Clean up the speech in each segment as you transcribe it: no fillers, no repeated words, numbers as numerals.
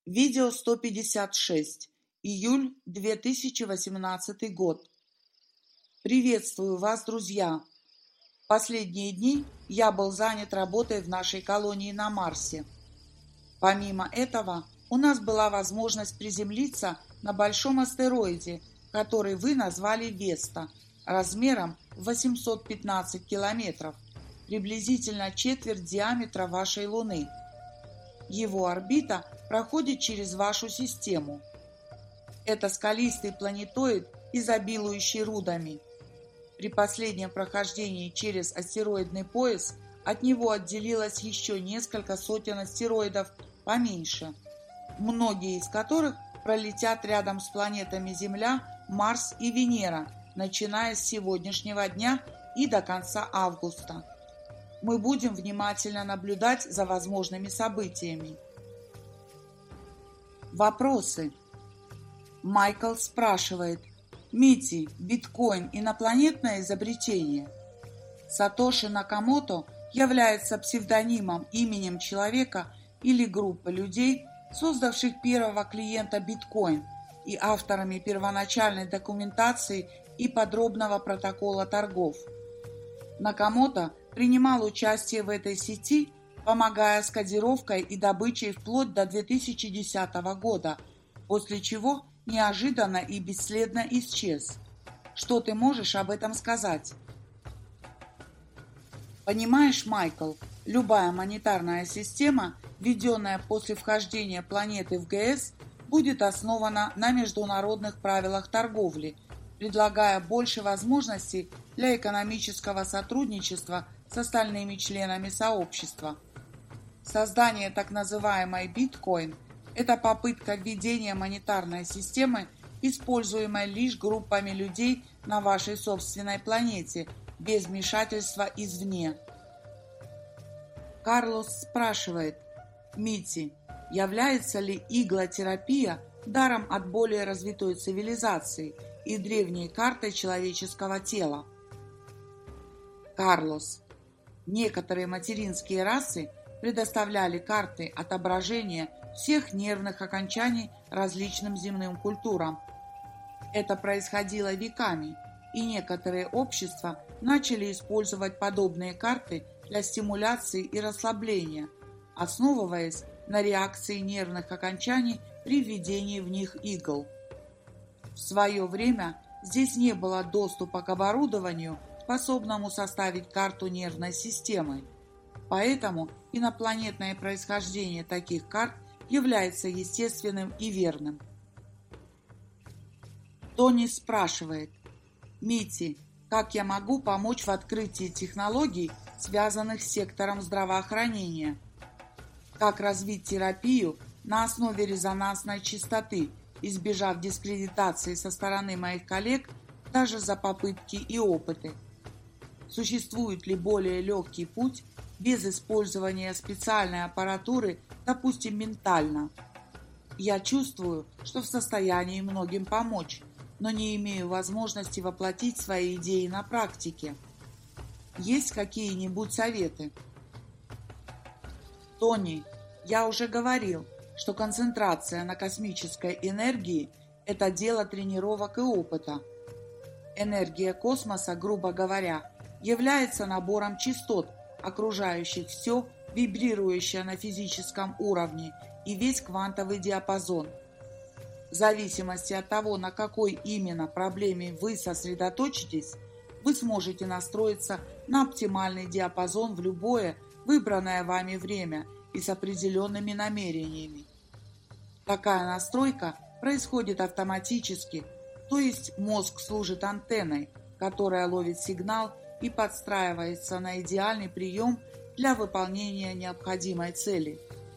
Видео 156. Июль 2018 год. Приветствую вас, друзья! Последние дни я был занят работой в нашей колонии на Марсе. Помимо этого, у нас была возможность приземлиться на большом астероиде, который вы назвали Веста, размером в 815 километров, приблизительно четверть диаметра вашей Луны. Его орбита проходит через вашу систему. Это скалистый планетоид, изобилующий рудами. При последнем прохождении через астероидный пояс от него отделилось еще несколько сотен астероидов поменьше, многие из которых пролетят рядом с планетами Земля, Марс и Венера, начиная с сегодняшнего дня и до конца августа. Мы будем внимательно наблюдать за возможными событиями. Вопросы. Майкл спрашивает: Мити, биткоин – инопланетное изобретение? Сатоши Накамото является псевдонимом, именем человека или группы людей, создавших первого клиента биткоин и авторами первоначальной документации и подробного протокола торгов. Накамото принимал участие в этой сети, помогая с кодировкой и добычей вплоть до 2010 года, после чего неожиданно и бесследно исчез. Что ты можешь об этом сказать? Понимаешь, Майкл, любая монетарная система, введенная после вхождения планеты в ГС, будет основана на международных правилах торговли, предлагая больше возможностей для экономического сотрудничества с остальными членами сообщества. Создание так называемой биткоин – это попытка введения монетарной системы, используемой лишь группами людей на вашей собственной планете, без вмешательства извне. Карлос спрашивает: Мити, является ли иглотерапия даром от более развитой цивилизации и древней картой человеческого тела? Карлос. Некоторые материнские расы предоставляли карты отображения всех нервных окончаний различным земным культурам. Это происходило веками, и некоторые общества начали использовать подобные карты для стимуляции и расслабления, основываясь на реакции нервных окончаний при введении в них игл. В свое время здесь не было доступа к оборудованию, способному составить карту нервной системы. Поэтому инопланетное происхождение таких карт является естественным и верным. Тони спрашивает: Мити, как я могу помочь в открытии технологий, связанных с сектором здравоохранения? Как развить терапию на основе резонансной частоты, избежав дискредитации со стороны моих коллег даже за попытки и опыты? Существует ли более легкий путь без использования специальной аппаратуры, допустим, ментально? Я чувствую, что в состоянии многим помочь, но не имею возможности воплотить свои идеи на практике. Есть какие-нибудь советы? Тони, я уже говорил, что концентрация на космической энергии – это дело тренировок и опыта. Энергия космоса, грубо говоря, является набором частот, окружающих все, вибрирующее на физическом уровне, и весь квантовый диапазон. В зависимости от того, на какой именно проблеме вы сосредоточитесь, вы сможете настроиться на оптимальный диапазон в любое выбранное вами время и с определенными намерениями. Такая настройка происходит автоматически, то есть мозг служит антенной, которая ловит сигнал и подстраивается на идеальный прием для выполнения необходимой цели.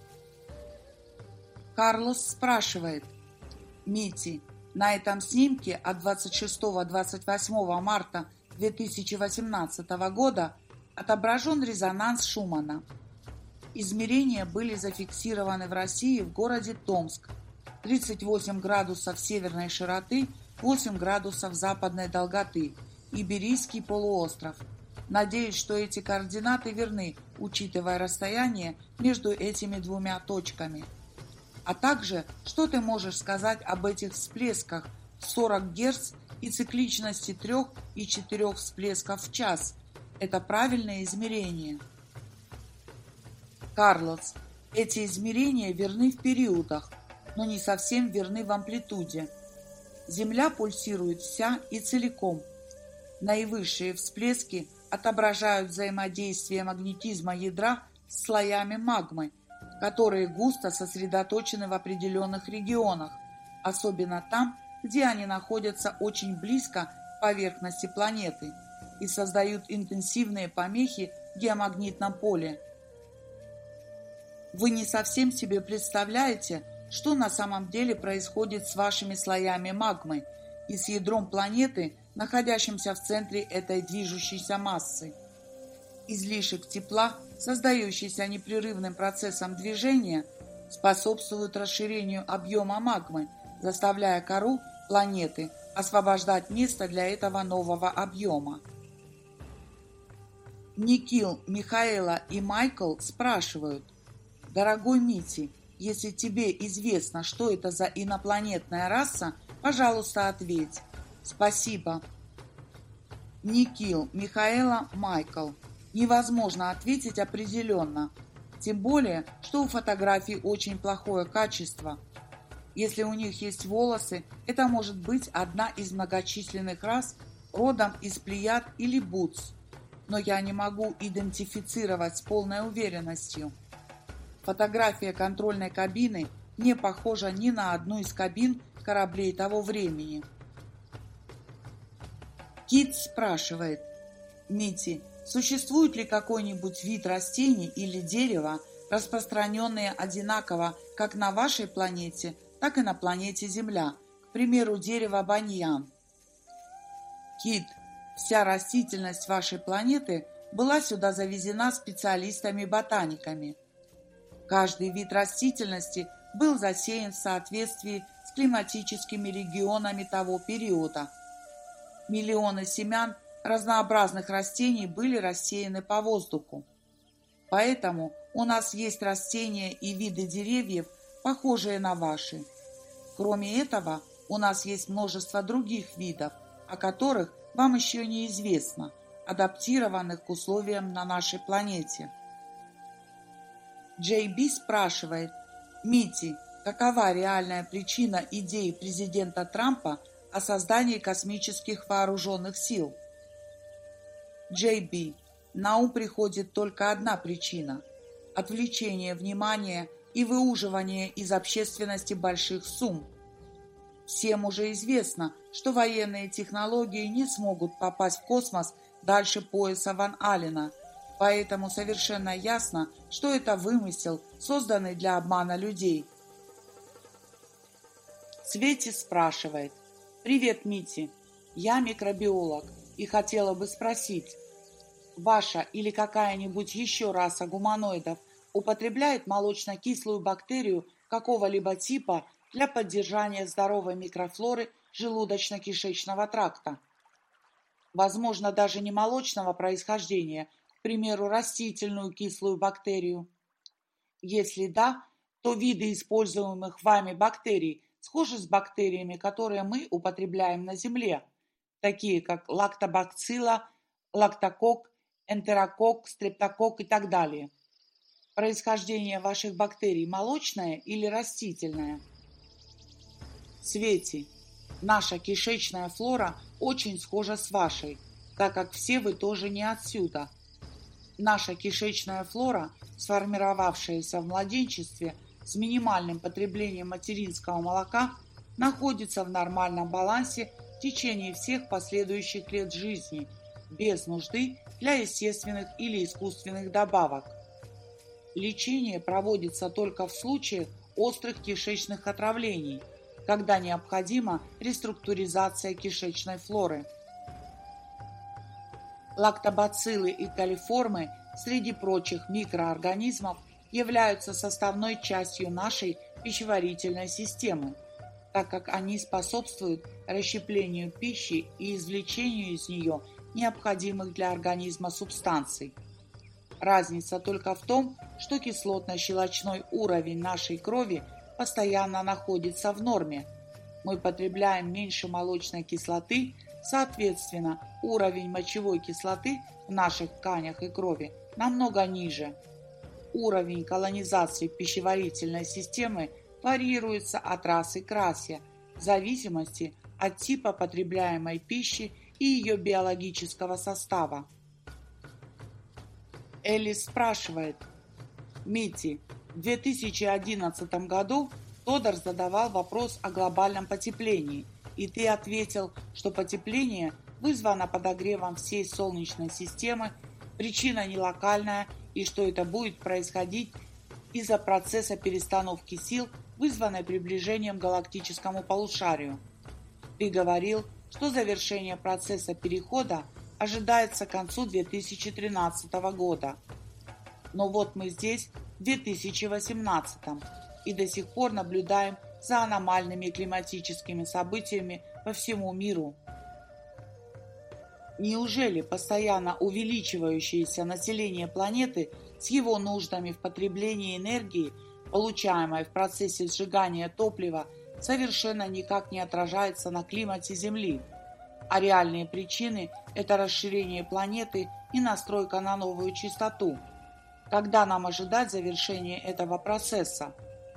Карлос спрашивает: Мити, на этом снимке от 26-28 марта 2018 года отображен резонанс Шумана. Измерения были зафиксированы в России в городе Томск. 38 градусов северной широты, 8 градусов западной долготы, Иберийский полуостров. Надеюсь, что эти координаты верны, учитывая расстояние между этими двумя точками. А также, что ты можешь сказать об этих всплесках в 40 Гц и цикличности 3 и 4 всплесков в час? Это правильное измерение. Карлос, эти измерения верны в периодах, но не совсем верны в амплитуде. Земля пульсирует вся и целиком. Наивысшие всплески отображают взаимодействие магнетизма ядра с слоями магмы, которые густо сосредоточены в определенных регионах, особенно там, где они находятся очень близко к поверхности планеты и создают интенсивные помехи в геомагнитном поле. Вы не совсем себе представляете, что на самом деле происходит с вашими слоями магмы и с ядром планеты, находящимся в центре этой движущейся массы. Излишек тепла, создающийся непрерывным процессом движения, способствует расширению объема магмы, заставляя кору планеты освобождать место для этого нового объема. Никил, Михаэла и Майкл спрашивают: «Дорогой Мити, если тебе известно, что это за инопланетная раса, пожалуйста, ответь». Спасибо. Никил, Михаэла, Майкл. Невозможно ответить определенно, тем более, что у фотографий очень плохое качество. Если у них есть волосы, это может быть одна из многочисленных рас, родом из Плеяд или Бутс, но я не могу идентифицировать с полной уверенностью. Фотография контрольной кабины не похожа ни на одну из кабин кораблей того времени. Кит спрашивает: «Мити, существует ли какой-нибудь вид растений или дерева, распространенные одинаково как на вашей планете, так и на планете Земля, к примеру, дерево баньян?» Кит: «Вся растительность вашей планеты была сюда завезена специалистами-ботаниками. Каждый вид растительности был засеян в соответствии с климатическими регионами того периода. Миллионы семян разнообразных растений были рассеяны по воздуху. Поэтому у нас есть растения и виды деревьев, похожие на ваши. Кроме этого, у нас есть множество других видов, о которых вам еще неизвестно, адаптированных к условиям на нашей планете». Джей Би спрашивает: «Мити, какова реальная причина идеи президента Трампа о создании космических вооруженных сил?» Джей Би: «На ум приходит только одна причина – отвлечение внимания и выуживание из общественности больших сумм. Всем уже известно, что военные технологии не смогут попасть в космос дальше пояса Ван Аллена, поэтому совершенно ясно, что это вымысел, созданный для обмана людей». Свети спрашивает: «Привет, Мити, я микробиолог и хотела бы спросить, ваша или какая-нибудь еще раса гуманоидов употребляет молочно-кислую бактерию какого-либо типа для поддержания здоровой микрофлоры желудочно-кишечного тракта? Возможно, даже не молочного происхождения, к примеру, растительную кислую бактерию? Если да, то виды используемых вами бактерий схожи с бактериями, которые мы употребляем на Земле, такие как лактобацилла, лактокок, энтерокок, стрептокок и так далее. Происхождение ваших бактерий молочное или растительное?» Свети: «Наша кишечная флора очень схожа с вашей, так как все вы тоже не отсюда. Наша кишечная флора, сформировавшаяся в младенчестве с минимальным потреблением материнского молока, находится в нормальном балансе в течение всех последующих лет жизни, без нужды для естественных или искусственных добавок. Лечение проводится только в случае острых кишечных отравлений, когда необходима реструктуризация кишечной флоры. Лактобациллы и колиформы среди прочих микроорганизмов являются составной частью нашей пищеварительной системы, так как они способствуют расщеплению пищи и извлечению из нее необходимых для организма субстанций. Разница только в том, что кислотно-щелочной уровень нашей крови постоянно находится в норме. Мы потребляем меньше молочной кислоты, соответственно, уровень мочевой кислоты в наших тканях и крови намного ниже. Уровень колонизации пищеварительной системы варьируется от расы к расе в зависимости от типа потребляемой пищи и ее биологического состава. Элис спрашивает: Митти, в 2011 году Тодор задавал вопрос о глобальном потеплении, и ты ответил, что потепление вызвано подогревом всей Солнечной системы, причина не локальная и что это будет происходить из-за процесса перестановки сил, вызванной приближением к галактическому полушарию. Ты говорил, что завершение процесса перехода ожидается к концу 2013 года. Но вот мы здесь, в 2018, и до сих пор наблюдаем за аномальными климатическими событиями по всему миру. Неужели постоянно увеличивающееся население планеты с его нуждами в потреблении энергии, получаемой в процессе сжигания топлива, совершенно никак не отражается на климате Земли, а реальные причины – это расширение планеты и настройка на новую частоту? Когда нам ожидать завершения этого процесса?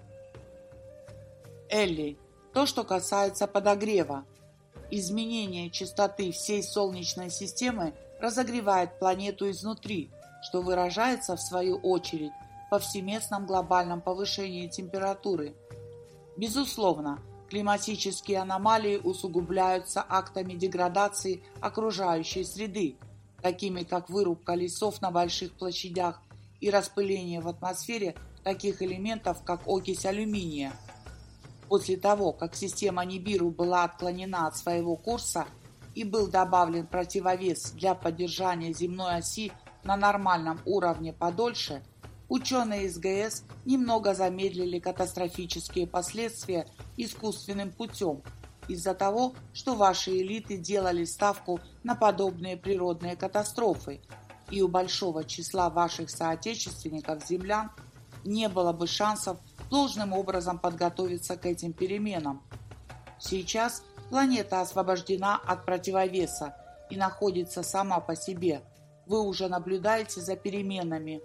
Элли, то, что касается подогрева. Изменение частоты всей Солнечной системы разогревает планету изнутри, что выражается, в свою очередь, в повсеместном глобальном повышении температуры. Безусловно, климатические аномалии усугубляются актами деградации окружающей среды, такими как вырубка лесов на больших площадях и распыление в атмосфере таких элементов, как окись алюминия. После того, как система Нибиру была отклонена от своего курса и был добавлен противовес для поддержания земной оси на нормальном уровне подольше, ученые из ГС немного замедлили катастрофические последствия искусственным путем из-за того, что ваши элиты делали ставку на подобные природные катастрофы, и у большого числа ваших соотечественников-землян не было бы шансов должным образом подготовиться к этим переменам. Сейчас планета освобождена от противовеса и находится сама по себе. Вы уже наблюдаете за переменами.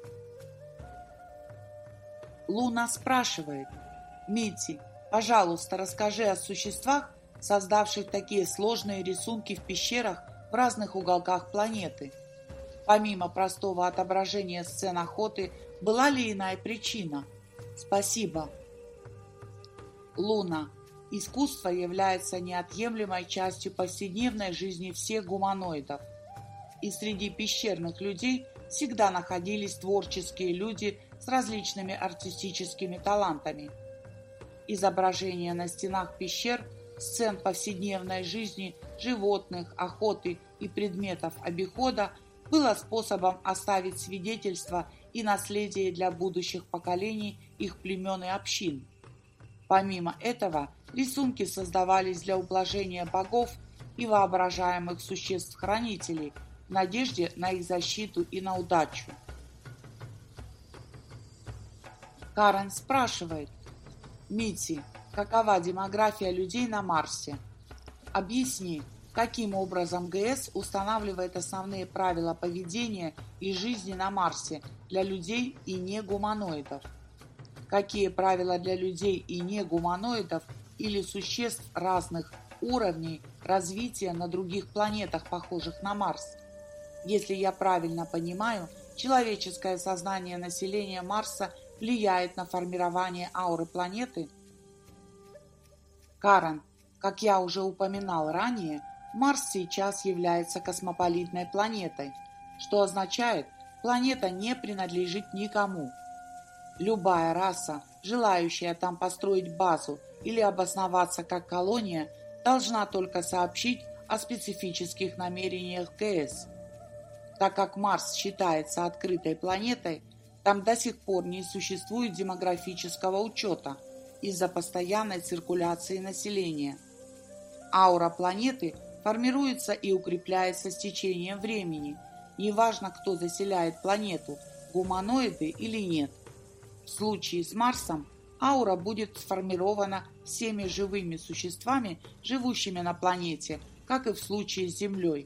Луна спрашивает: Митти, пожалуйста, расскажи о существах, создавших такие сложные рисунки в пещерах в разных уголках планеты. Помимо простого отображения сцен охоты, была ли иная причина? Спасибо. Луна. Искусство является неотъемлемой частью повседневной жизни всех гуманоидов. И среди пещерных людей всегда находились творческие люди с различными артистическими талантами. Изображения на стенах пещер сцен повседневной жизни, животных, охоты и предметов обихода было способом оставить свидетельство и наследие для будущих поколений их племен и общин. Помимо этого, рисунки создавались для ублажения богов и воображаемых существ-хранителей в надежде на их защиту и на удачу. Карен спрашивает: Митти, какова демография людей на Марсе? Объясни, каким образом ГС устанавливает основные правила поведения и жизни на Марсе для людей и негуманоидов? Какие правила для людей и негуманоидов или существ разных уровней развития на других планетах, похожих на Марс? Если я правильно понимаю, человеческое сознание населения Марса влияет на формирование ауры планеты? Карен, как я уже упоминал ранее, Марс сейчас является космополитной планетой, что означает, планета не принадлежит никому. Любая раса, желающая там построить базу или обосноваться как колония, должна только сообщить о специфических намерениях ГС. Так как Марс считается открытой планетой, там до сих пор не существует демографического учета из-за постоянной циркуляции населения. Аура планеты формируется и укрепляется с течением времени, неважно, кто заселяет планету, гуманоиды или нет. В случае с Марсом аура будет сформирована всеми живыми существами, живущими на планете, как и в случае с Землей.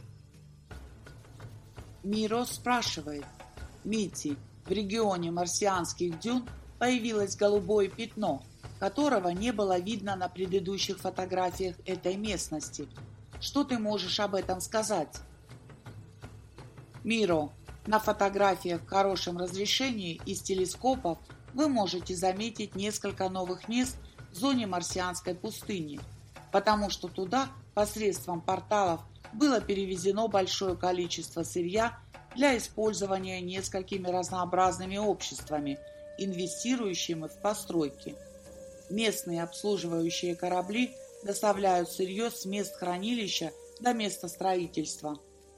Миро спрашивает: Мити, в регионе марсианских дюн появилось голубое пятно, которого не было видно на предыдущих фотографиях этой местности. Что ты можешь об этом сказать? Миро, на фотографиях в хорошем разрешении из телескопов вы можете заметить несколько новых мест в зоне марсианской пустыни, потому что туда посредством порталов было перевезено большое количество сырья для использования несколькими разнообразными обществами, инвестирующими в постройки. Местные обслуживающие корабли доставляют сырье с мест хранилища до места строительства.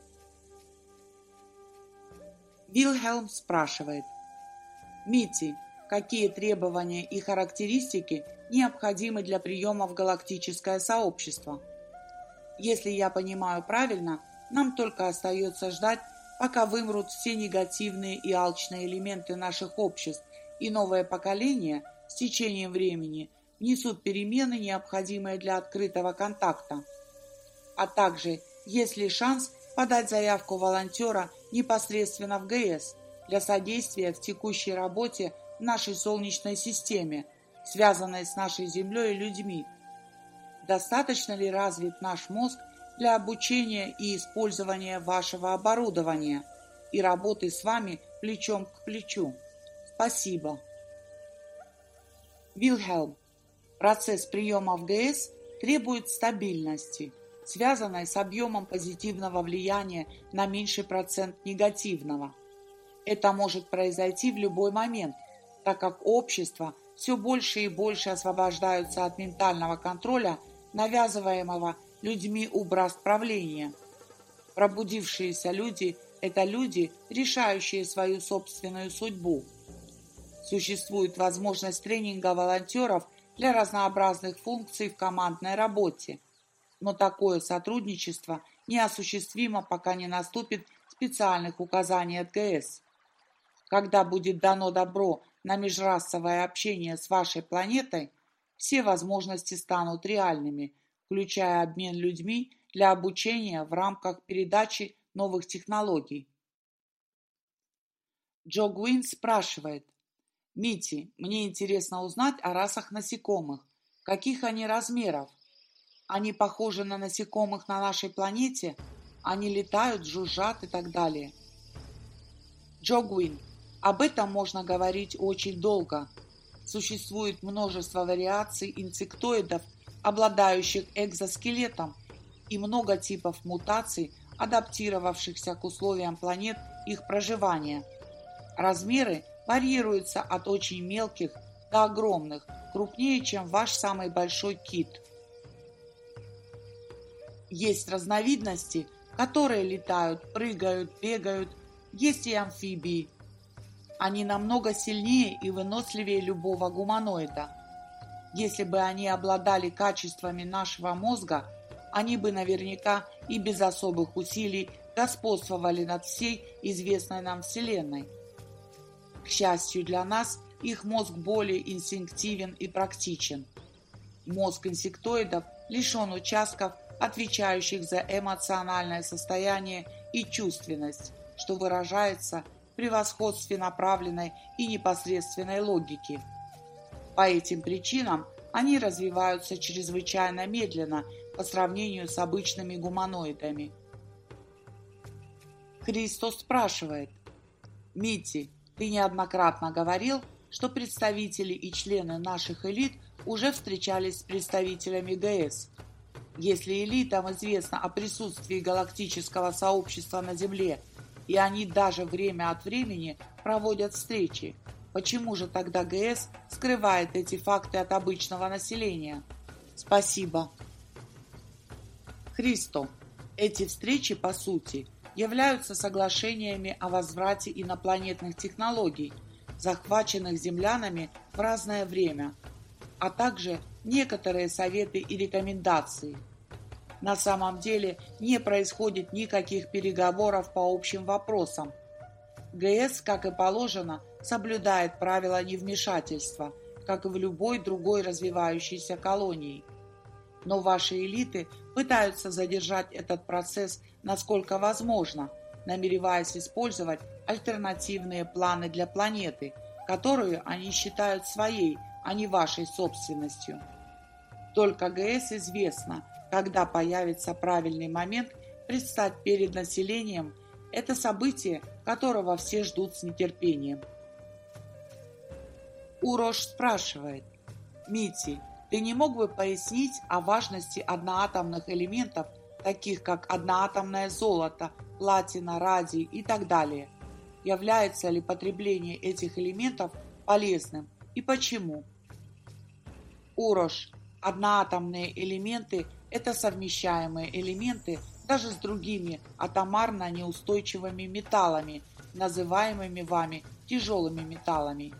Вильхельм спрашивает: Мити, какие требования и характеристики необходимы для приема в галактическое сообщество? Если я понимаю правильно, нам только остается ждать, пока вымрут все негативные и алчные элементы наших обществ, и новое поколение с течением времени внесут перемены, необходимые для открытого контакта. А также есть ли шанс подать заявку волонтера непосредственно в ГС для содействия в текущей работе в нашей Солнечной системе, связанной с нашей Землей и людьми? Достаточно ли развит наш мозг для обучения и использования вашего оборудования и работы с вами плечом к плечу? Спасибо. Вильхельм, процесс приема в ГС требует стабильности, связанной с объемом позитивного влияния на меньший процент негативного. Это может произойти в любой момент, так как общества все больше и больше освобождаются от ментального контроля, навязываемого людьми образ правления. Пробудившиеся люди – это люди, решающие свою собственную судьбу. Существует возможность тренинга волонтеров для разнообразных функций в командной работе, но такое сотрудничество неосуществимо, пока не наступит специальных указаний от ГС. Когда будет дано добро на межрасовое общение с вашей планетой, все возможности станут реальными, включая обмен людьми для обучения в рамках передачи новых технологий. Джо Гуин спрашивает: Мити, мне интересно узнать о расах насекомых. Каких они размеров? Они похожи на насекомых на нашей планете? Они летают, жужжат и так далее. Джо Гуин: об этом можно говорить очень долго. Существует множество вариаций инсектоидов, обладающих экзоскелетом, и много типов мутаций, адаптировавшихся к условиям планет их проживания. Размеры варьируются от очень мелких до огромных, крупнее, чем ваш самый большой кит. Есть разновидности, которые летают, прыгают, бегают, есть и амфибии. Они намного сильнее и выносливее любого гуманоида. Если бы они обладали качествами нашего мозга, они бы наверняка и без особых усилий господствовали над всей известной нам Вселенной. К счастью для нас, их мозг более инстинктивен и практичен. Мозг инсектоидов лишен участков, отвечающих за эмоциональное состояние и чувственность, что выражается в превосходстве направленной и непосредственной логики. По этим причинам они развиваются чрезвычайно медленно по сравнению с обычными гуманоидами. Христос спрашивает: Мити, ты неоднократно говорил, что представители и члены наших элит уже встречались с представителями ГС. Если элитам известно о присутствии галактического сообщества на Земле, и они даже время от времени проводят встречи, почему же тогда ГС скрывает эти факты от обычного населения? Спасибо. Христо, эти встречи, по сути, являются соглашениями о возврате инопланетных технологий, захваченных землянами в разное время, а также некоторые советы и рекомендации. На самом деле не происходит никаких переговоров по общим вопросам. ГС, как и положено, соблюдает правила невмешательства как и в любой другой развивающейся колонии. Но ваши элиты пытаются задержать этот процесс насколько возможно, намереваясь использовать альтернативные планы для планеты, которую они считают своей, а не вашей собственностью. Только ГС известно, когда появится правильный момент предстать перед населением. Это событие, которого все ждут с нетерпением. Урош спрашивает: Мити, ты не мог бы пояснить о важности одноатомных элементов, таких как одноатомное золото, платина, радий и так далее? Является ли потребление этих элементов полезным и почему? Урош: одноатомные элементы – это совмещаемые элементы даже с другими атомарно неустойчивыми металлами, называемыми вами тяжелыми металлами.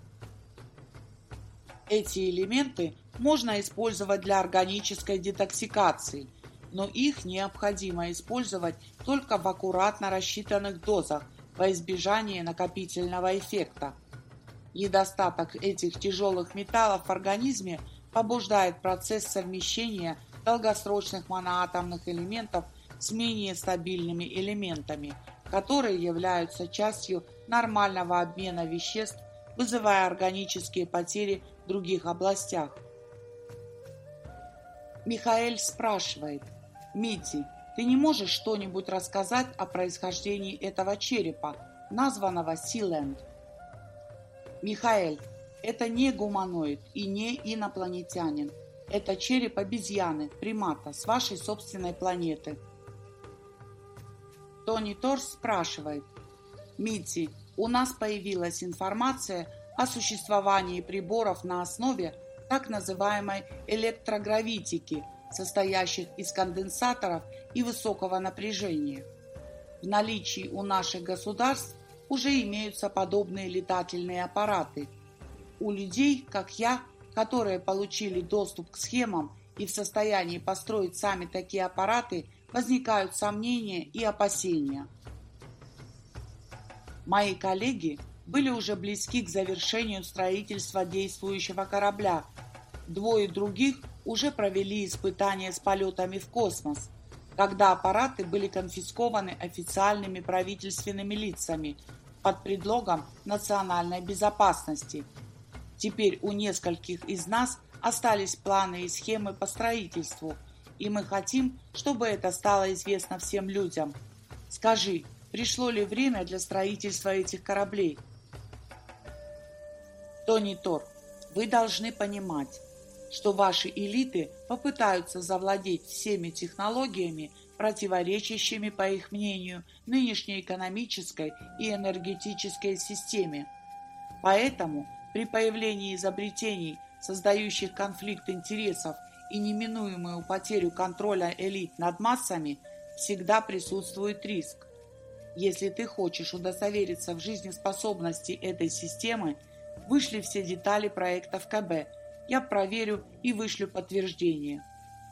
Эти элементы можно использовать для органической детоксикации, но их необходимо использовать только в аккуратно рассчитанных дозах во избежание накопительного эффекта. Недостаток этих тяжелых металлов в организме побуждает процесс совмещения долгосрочных моноатомных элементов с менее стабильными элементами, которые являются частью нормального обмена веществ, вызывая органические потери в других областях. Михаэль спрашивает: Мити, ты не можешь что-нибудь рассказать о происхождении этого черепа, названного Силенд? Михаэль: это не гуманоид и не инопланетянин. Это череп обезьяны, примата, с вашей собственной планеты. Тони Торс спрашивает: Мити, у нас появилась информация о существовании приборов на основе так называемой электрогравитики, состоящих из конденсаторов и высокого напряжения. В наличии у наших государств уже имеются подобные летательные аппараты. У людей, как я, которые получили доступ к схемам и в состоянии построить сами такие аппараты, возникают сомнения и опасения. Мои коллеги были уже близки к завершению строительства действующего корабля. Двое других уже провели испытания с полетами в космос, когда аппараты были конфискованы официальными правительственными лицами под предлогом национальной безопасности. Теперь у нескольких из нас остались планы и схемы по строительству, и мы хотим, чтобы это стало известно всем людям. Скажи, пришло ли время для строительства этих кораблей? Тони Тор, вы должны понимать, что ваши элиты попытаются завладеть всеми технологиями, противоречащими, по их мнению, нынешней экономической и энергетической системе. Поэтому при появлении изобретений, создающих конфликт интересов и неминуемую потерю контроля элит над массами, всегда присутствует риск. Если ты хочешь удостовериться в жизнеспособности этой системы, вышли все детали проекта в КБ. Я проверю и вышлю подтверждение.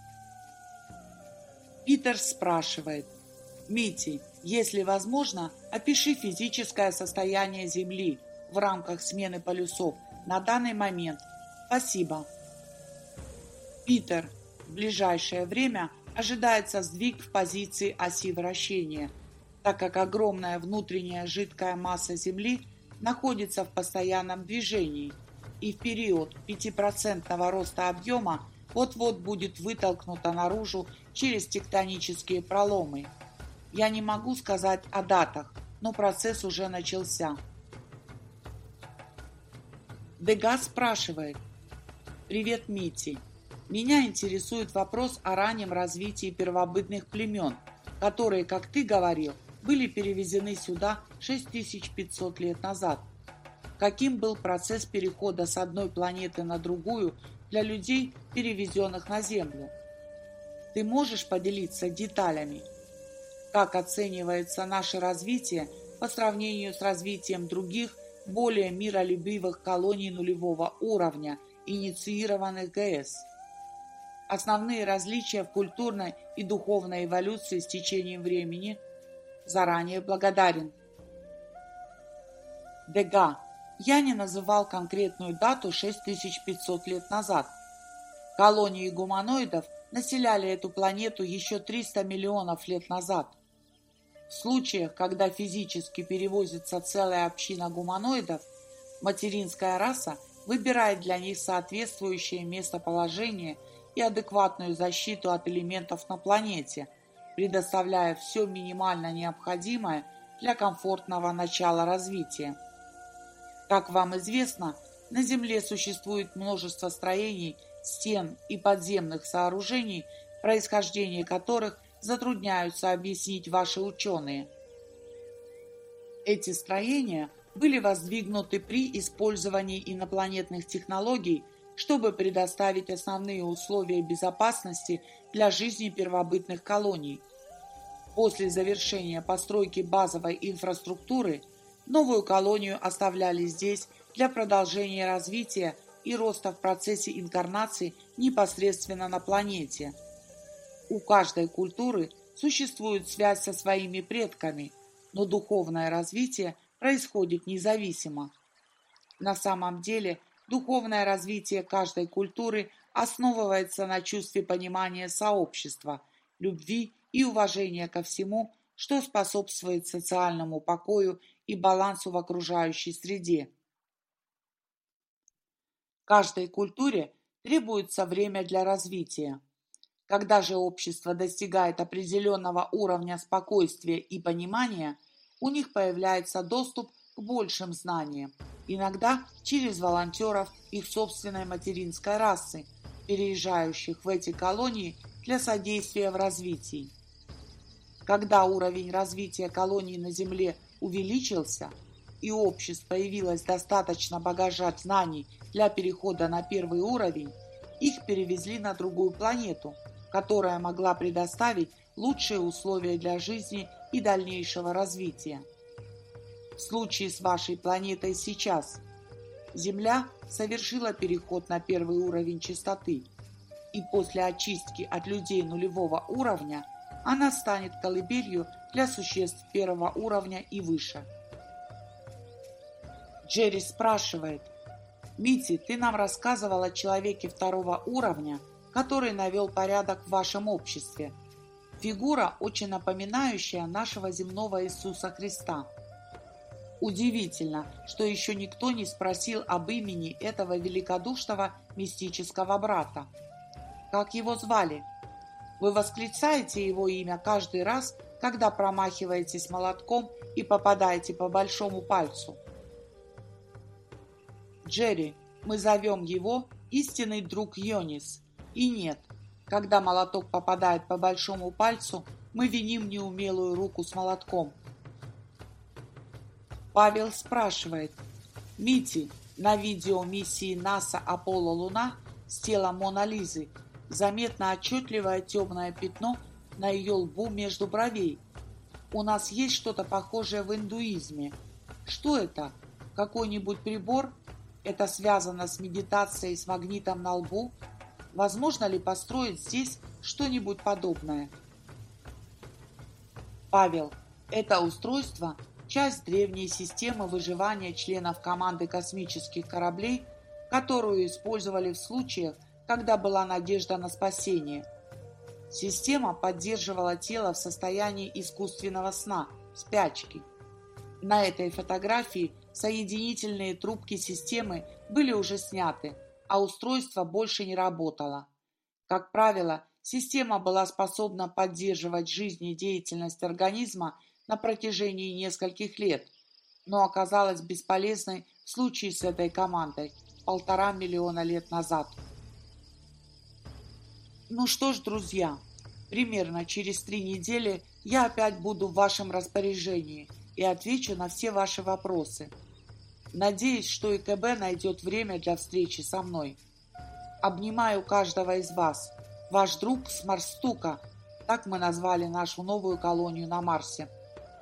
Питер спрашивает: Мити, если возможно, опиши физическое состояние Земли в рамках смены полюсов на данный момент. Спасибо. Питер, в ближайшее время ожидается сдвиг в позиции оси вращения, так как огромная внутренняя жидкая масса Земли находится в постоянном движении, и в период 5% роста объема вот-вот будет вытолкнута наружу через тектонические проломы. Я не могу сказать о датах, но процесс уже начался. Дега спрашивает: Привет, Мити. Меня интересует вопрос о раннем развитии первобытных племен, которые, как ты говорил, были перевезены сюда 6500 лет назад. Каким был процесс перехода с одной планеты на другую для людей, перевезенных на Землю? Ты можешь поделиться деталями? Как оценивается наше развитие по сравнению с развитием других, более миролюбивых колоний нулевого уровня, инициированных ГС? Основные различия в культурной и духовной эволюции с течением времени? Заранее благодарен. Дега. я не называл конкретную дату 6500 лет назад. Колонии гуманоидов населяли эту планету еще 300 миллионов лет назад. В случаях, когда физически перевозится целая община гуманоидов, материнская раса выбирает для них соответствующее местоположение и адекватную защиту от элементов на планете, предоставляя все минимально необходимое для комфортного начала развития. Как вам известно, на Земле существует множество строений, стен и подземных сооружений, происхождение которых затрудняются объяснить ваши ученые. Эти строения были воздвигнуты при использовании инопланетных технологий, чтобы предоставить основные условия безопасности для жизни первобытных колоний. После завершения постройки базовой инфраструктуры новую колонию оставляли здесь для продолжения развития и роста в процессе инкарнации непосредственно на планете. У каждой культуры существует связь со своими предками, но духовное развитие происходит независимо. На самом деле, духовное развитие каждой культуры основывается на чувстве понимания сообщества, любви и уважения ко всему, что способствует социальному покою и балансу в окружающей среде. Каждой культуре требуется время для развития. Когда же общество достигает определенного уровня спокойствия и понимания, у них появляется доступ к большим знаниям, иногда через волонтеров их собственной материнской расы, переезжающих в эти колонии для содействия в развитии. Когда уровень развития колоний на Земле увеличился и у общества появилось достаточно багажа знаний для перехода на первый уровень, их перевезли на другую планету, которая могла предоставить лучшие условия для жизни и дальнейшего развития. В случае с вашей планетой сейчас Земля совершила переход на первый уровень чистоты, и после очистки от людей нулевого уровня она станет колыбелью для существ первого уровня и выше. Джерри спрашивает: «Мити, ты нам рассказывал о человеке второго уровня, который навел порядок в вашем обществе. Фигура, очень напоминающая нашего земного Иисуса Христа. Удивительно, что еще никто не спросил об имени этого великодушного мистического брата. Как его звали? Вы восклицаете его имя каждый раз, когда промахиваетесь молотком и попадаете по большому пальцу». Джерри, мы зовем его истинный друг Йонис. И нет, когда молоток попадает по большому пальцу, мы виним неумелую руку с молотком. Павел спрашивает: «Мити, на видео миссии НАСА «Аполло-Луна» с телом Мона Лизы заметно отчетливое темное пятно на ее лбу между бровей. У нас есть что-то похожее в индуизме. Что это? Какой-нибудь прибор? Это связано с медитацией с магнитом на лбу? Возможно ли построить здесь что-нибудь подобное?» Павел: это устройство – часть древней системы выживания членов команды космических кораблей, которую использовали в случаях, когда была надежда на спасение. Система поддерживала тело в состоянии искусственного сна, спячки. На этой фотографии соединительные трубки системы были уже сняты, а устройство больше не работало. Как правило, система была способна поддерживать жизнедеятельность организма на протяжении нескольких лет, но оказалась бесполезной в случае с этой командой 1,5 миллиона лет назад. Ну что ж, друзья, примерно через 3 недели я опять буду в вашем распоряжении и отвечу на все ваши вопросы. Надеюсь, что ИКБ найдет время для встречи со мной. Обнимаю каждого из вас. Ваш друг с Марстука. Так мы назвали нашу новую колонию на Марсе.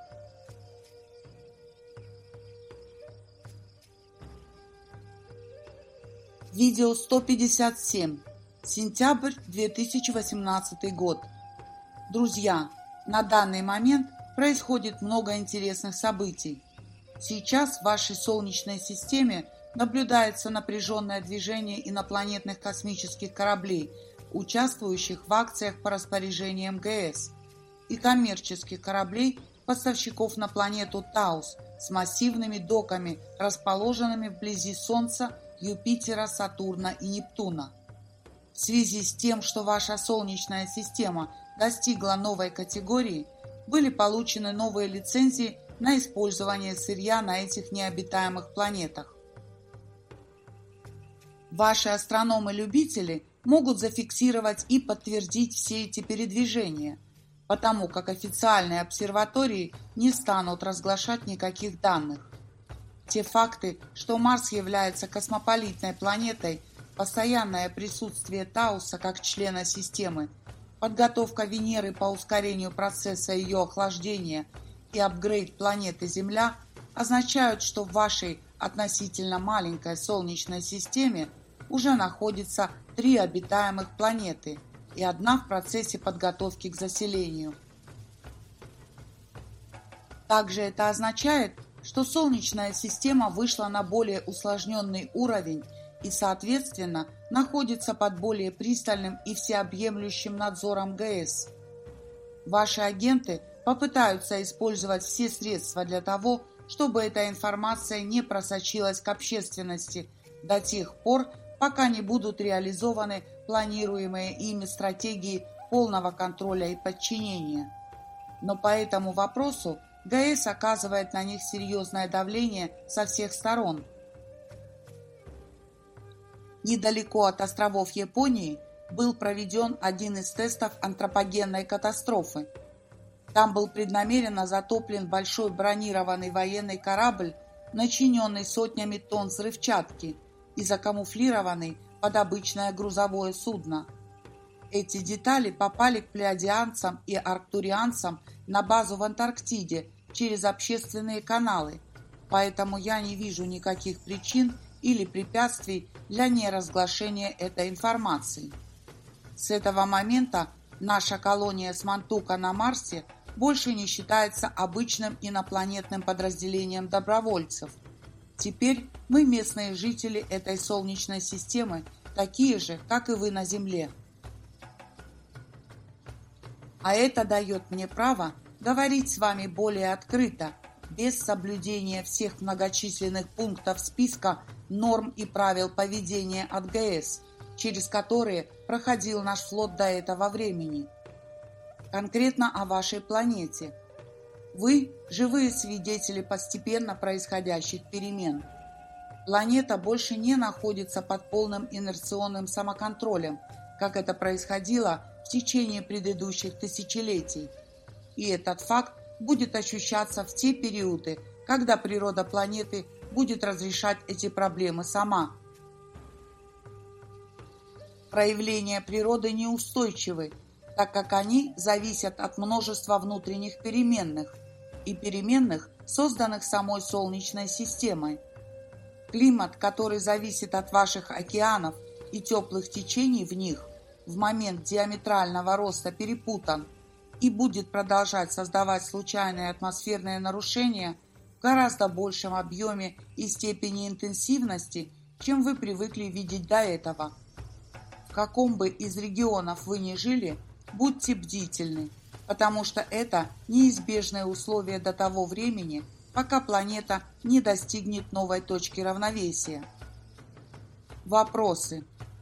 Видео 157. Сентябрь 2018 год. Друзья, на данный момент происходит много интересных событий. Сейчас в вашей Солнечной системе наблюдается напряженное движение инопланетных космических кораблей, участвующих в акциях по распоряжению МГС, и коммерческих кораблей, поставщиков на планету Таус с массивными доками, расположенными вблизи Солнца, Юпитера, Сатурна и Нептуна. В связи с тем, что ваша Солнечная система достигла новой категории, были получены новые лицензии на использование сырья на этих необитаемых планетах. Ваши астрономы-любители могут зафиксировать и подтвердить все эти передвижения, потому как официальные обсерватории не станут разглашать никаких данных. Те факты, что Марс является космополитной планетой, постоянное присутствие Тауса как члена системы, подготовка Венеры по ускорению процесса ее охлаждения и апгрейд планеты Земля означают, что в вашей относительно маленькой Солнечной системе уже находится 3 обитаемых планеты и 1 в процессе подготовки к заселению. Также это означает, что Солнечная система вышла на более усложненный уровень и, соответственно, находится под более пристальным и всеобъемлющим надзором ГС. Ваши агенты попытаются использовать все средства для того, чтобы эта информация не просочилась к общественности до тех пор, пока не будут реализованы планируемые ими стратегии полного контроля и подчинения. Но по этому вопросу ГС оказывает на них серьезное давление со всех сторон. Недалеко от островов Японии был проведен один из тестов антропогенной катастрофы. Там был преднамеренно затоплен большой бронированный военный корабль, начиненный сотнями тонн взрывчатки и закамуфлированный под обычное грузовое судно. Эти детали попали к плеядианцам и арктурианцам на базу в Антарктиде через общественные каналы, поэтому я не вижу никаких причин или препятствий для неразглашения этой информации. С этого момента наша колония Смантука на Марсе больше не считается обычным инопланетным подразделением добровольцев. Теперь мы местные жители этой Солнечной системы, такие же, как и вы на Земле. А это дает мне право говорить с вами более открыто, без соблюдения всех многочисленных пунктов списка норм и правил поведения от ГС, через которые проходил наш флот до этого времени. Конкретно о вашей планете. Вы – живые свидетели постепенно происходящих перемен. Планета больше не находится под полным инерционным самоконтролем, как это происходило в течение предыдущих тысячелетий. И этот факт будет ощущаться в те периоды, когда природа планеты будет разрешать эти проблемы сама. Проявления природы неустойчивы, так как они зависят от множества внутренних переменных и переменных, созданных самой Солнечной системой. Климат, который зависит от ваших океанов и теплых течений в них, в момент диаметрального роста перепутан и будет продолжать создавать случайные атмосферные нарушения в гораздо большем объеме и степени интенсивности, чем вы привыкли видеть до этого. В каком бы из регионов вы ни жили, будьте бдительны, потому что это неизбежное условие до того времени, пока планета не достигнет новой точки равновесия. Вопросы.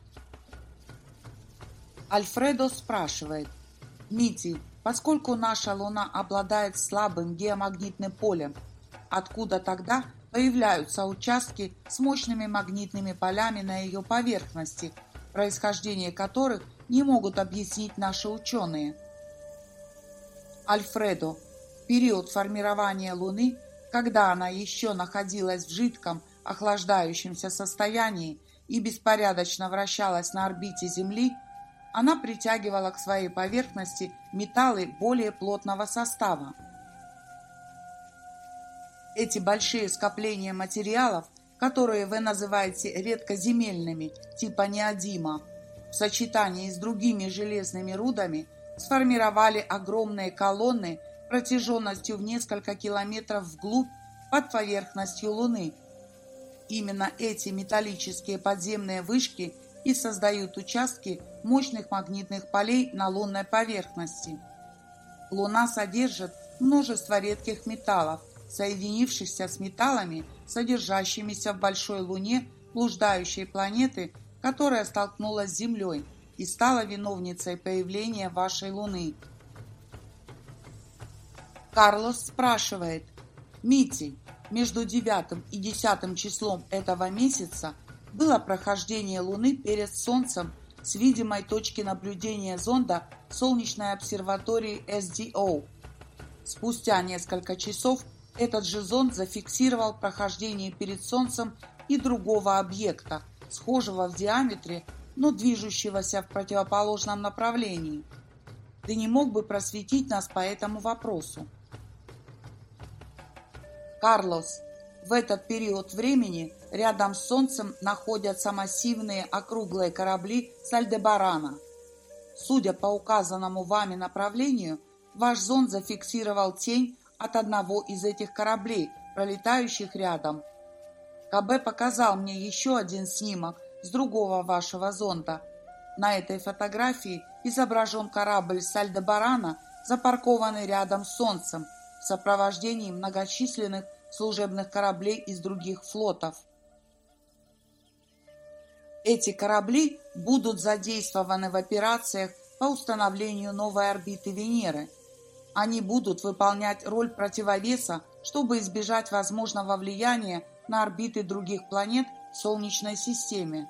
Альфредо спрашивает: Мити, поскольку наша Луна обладает слабым геомагнитным полем, откуда тогда появляются участки с мощными магнитными полями на ее поверхности, происхождение которых не могут объяснить наши ученые? Альфредо, в период формирования Луны, когда она еще находилась в жидком, охлаждающемся состоянии и беспорядочно вращалась на орбите Земли, она притягивала к своей поверхности металлы более плотного состава. Эти большие скопления материалов, которые вы называете редкоземельными, типа неодима, в сочетании с другими железными рудами, сформировали огромные колонны протяженностью в несколько километров вглубь под поверхностью Луны. Именно эти металлические подземные вышки и создают участки мощных магнитных полей на лунной поверхности. Луна содержит множество редких металлов, соединившихся с металлами, содержащимися в большой Луне блуждающей планеты, которая столкнулась с Землей и стала виновницей появления вашей Луны. Карлос спрашивает: Митти, между 9 и 10 числом этого месяца было прохождение Луны перед Солнцем с видимой точки наблюдения зонда солнечной обсерватории SDO. Спустя несколько часов этот же зонд зафиксировал прохождение перед Солнцем и другого объекта, схожего в диаметре, но движущегося в противоположном направлении. Ты не мог бы просветить нас по этому вопросу? Карлос, в этот период времени рядом с Солнцем находятся массивные округлые корабли с Альдебарана. Судя по указанному вами направлению, ваш зонд зафиксировал тень от одного из этих кораблей, пролетающих рядом. КБ показал мне еще один снимок с другого вашего зонда. На этой фотографии изображен корабль с Альдебарана, запаркованный рядом с Солнцем, в сопровождении многочисленных служебных кораблей из других флотов. Эти корабли будут задействованы в операциях по установлению новой орбиты Венеры. Они будут выполнять роль противовеса, чтобы избежать возможного влияния на орбиты других планет в Солнечной системе.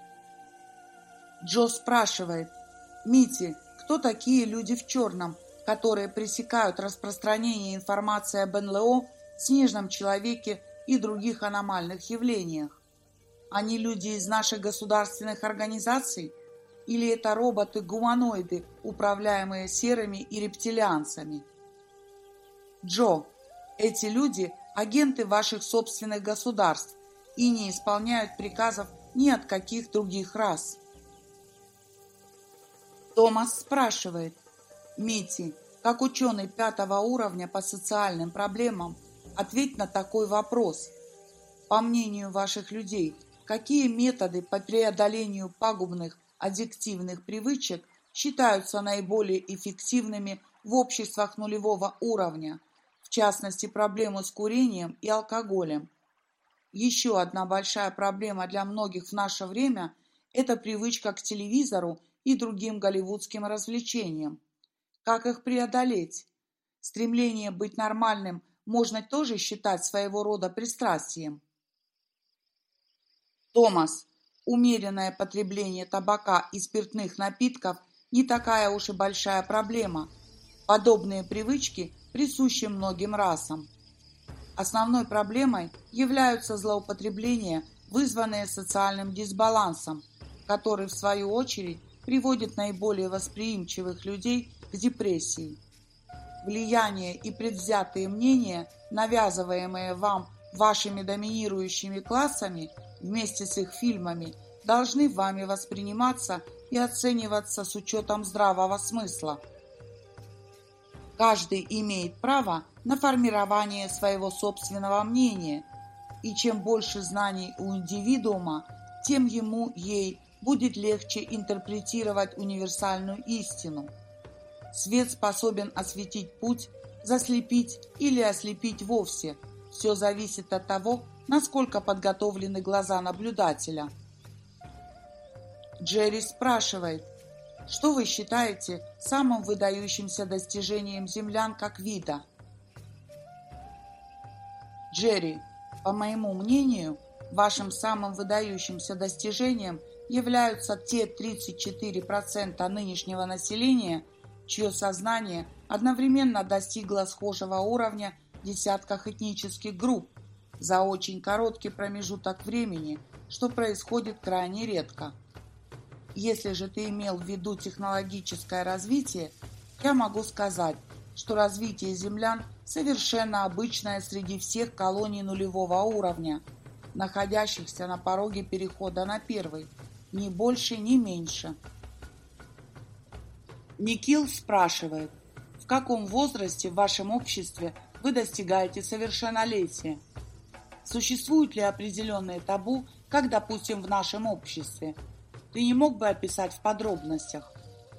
Джо спрашивает: Митти, кто такие люди в черном, которые пресекают распространение информации об НЛО, снежном человеке и других аномальных явлениях? Они люди из наших государственных организаций? Или это роботы-гуманоиды, управляемые серыми и рептилианцами? Джо, эти люди – агенты ваших собственных государств и не исполняют приказов ни от каких других рас. Томас спрашивает: Митти, как ученый 5-го уровня по социальным проблемам, ответь на такой вопрос. По мнению ваших людей, какие методы по преодолению пагубных аддиктивных привычек считаются наиболее эффективными в обществах нулевого уровня, в частности проблему с курением и алкоголем? Еще одна большая проблема для многих в наше время – это привычка к телевизору и другим голливудским развлечениям. Как их преодолеть? Стремление быть нормальным можно тоже считать своего рода пристрастием. Томас, умеренное потребление табака и спиртных напитков не такая уж и большая проблема. Подобные привычки присущи многим расам. Основной проблемой являются злоупотребления, вызванные социальным дисбалансом, который, в свою очередь, приводит наиболее восприимчивых людей к депрессии. Влияние и предвзятые мнения, навязываемые вам вашими доминирующими классами вместе с их фильмами, должны вами восприниматься и оцениваться с учетом здравого смысла. Каждый имеет право на формирование своего собственного мнения, и чем больше знаний у индивидуума, тем ей будет легче интерпретировать универсальную истину. Свет способен осветить путь, заслепить или ослепить вовсе. Все зависит от того, насколько подготовлены глаза наблюдателя. Джерри спрашивает: что вы считаете самым выдающимся достижением землян как вида? Джерри, по моему мнению, вашим самым выдающимся достижением являются те 34% нынешнего населения, чье сознание одновременно достигло схожего уровня в десятках этнических групп за очень короткий промежуток времени, что происходит крайне редко. Если же ты имел в виду технологическое развитие, я могу сказать, что развитие землян совершенно обычное среди всех колоний нулевого уровня, находящихся на пороге перехода на первый, ни больше, ни меньше. Никил спрашивает: в каком возрасте в вашем обществе вы достигаете совершеннолетия. Существуют ли определенные табу, как, допустим, в нашем обществе? Ты не мог бы описать в подробностях?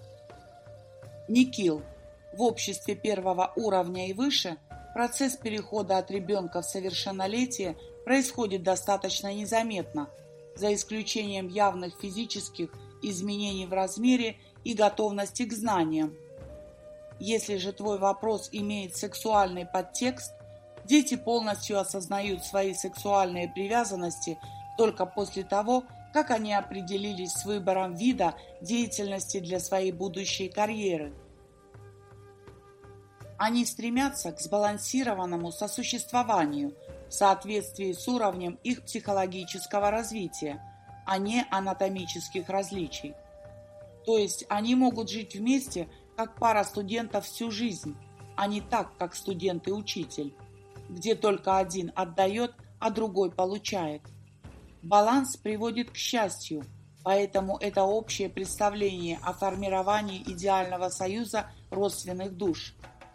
Никил. В обществе первого уровня и выше процесс перехода от ребенка в совершеннолетие происходит достаточно незаметно, за исключением явных физических изменений в размере и готовности к знаниям. Если же твой вопрос имеет сексуальный подтекст, дети полностью осознают свои сексуальные привязанности только после того, как они определились с выбором вида деятельности для своей будущей карьеры. Они стремятся к сбалансированному сосуществованию в соответствии с уровнем их психологического развития, а не анатомических различий. То есть они могут жить вместе, как пара студентов всю жизнь, а не так, как студент и учитель, где только один отдает, а другой получает. Баланс приводит к счастью, поэтому это общее представление о формировании идеального союза родственных душ.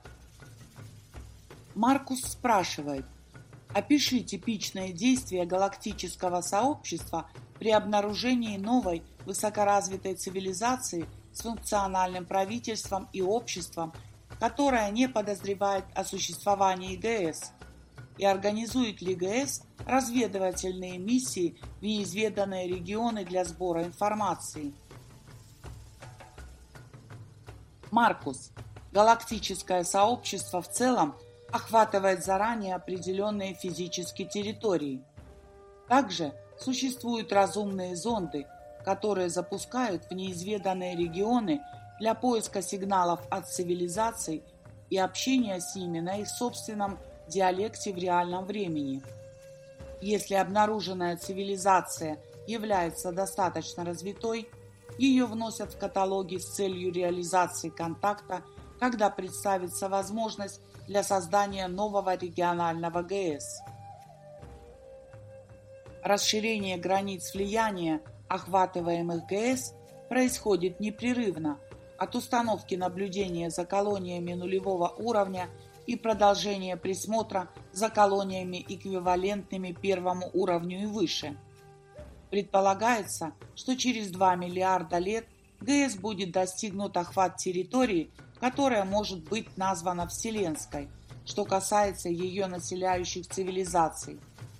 Маркус спрашивает: опиши типичные действия галактического сообщества при обнаружении новой высокоразвитой цивилизации с функциональным правительством и обществом, которое не подозревает о существовании ГС, и организует ли ГС разведывательные миссии в неизведанные регионы для сбора информации. Маркус. Галактическое сообщество в целом охватывает заранее определенные физические территории. Также существуют разумные зонды, которые запускают в неизведанные регионы для поиска сигналов от цивилизаций и общения с ними на их собственном диалекте в реальном времени. Если обнаруженная цивилизация является достаточно развитой, ее вносят в каталоги с целью реализации контакта, когда представится возможность для создания нового регионального ГС. Расширение границ влияния охватываемых ГС происходит непрерывно от установки наблюдения за колониями нулевого уровня и продолжения присмотра за колониями, эквивалентными первому уровню и выше. Предполагается, что через 2 миллиарда лет ГС будет достигнут охват территории, которая может быть названа Вселенской, что касается ее населяющих цивилизаций.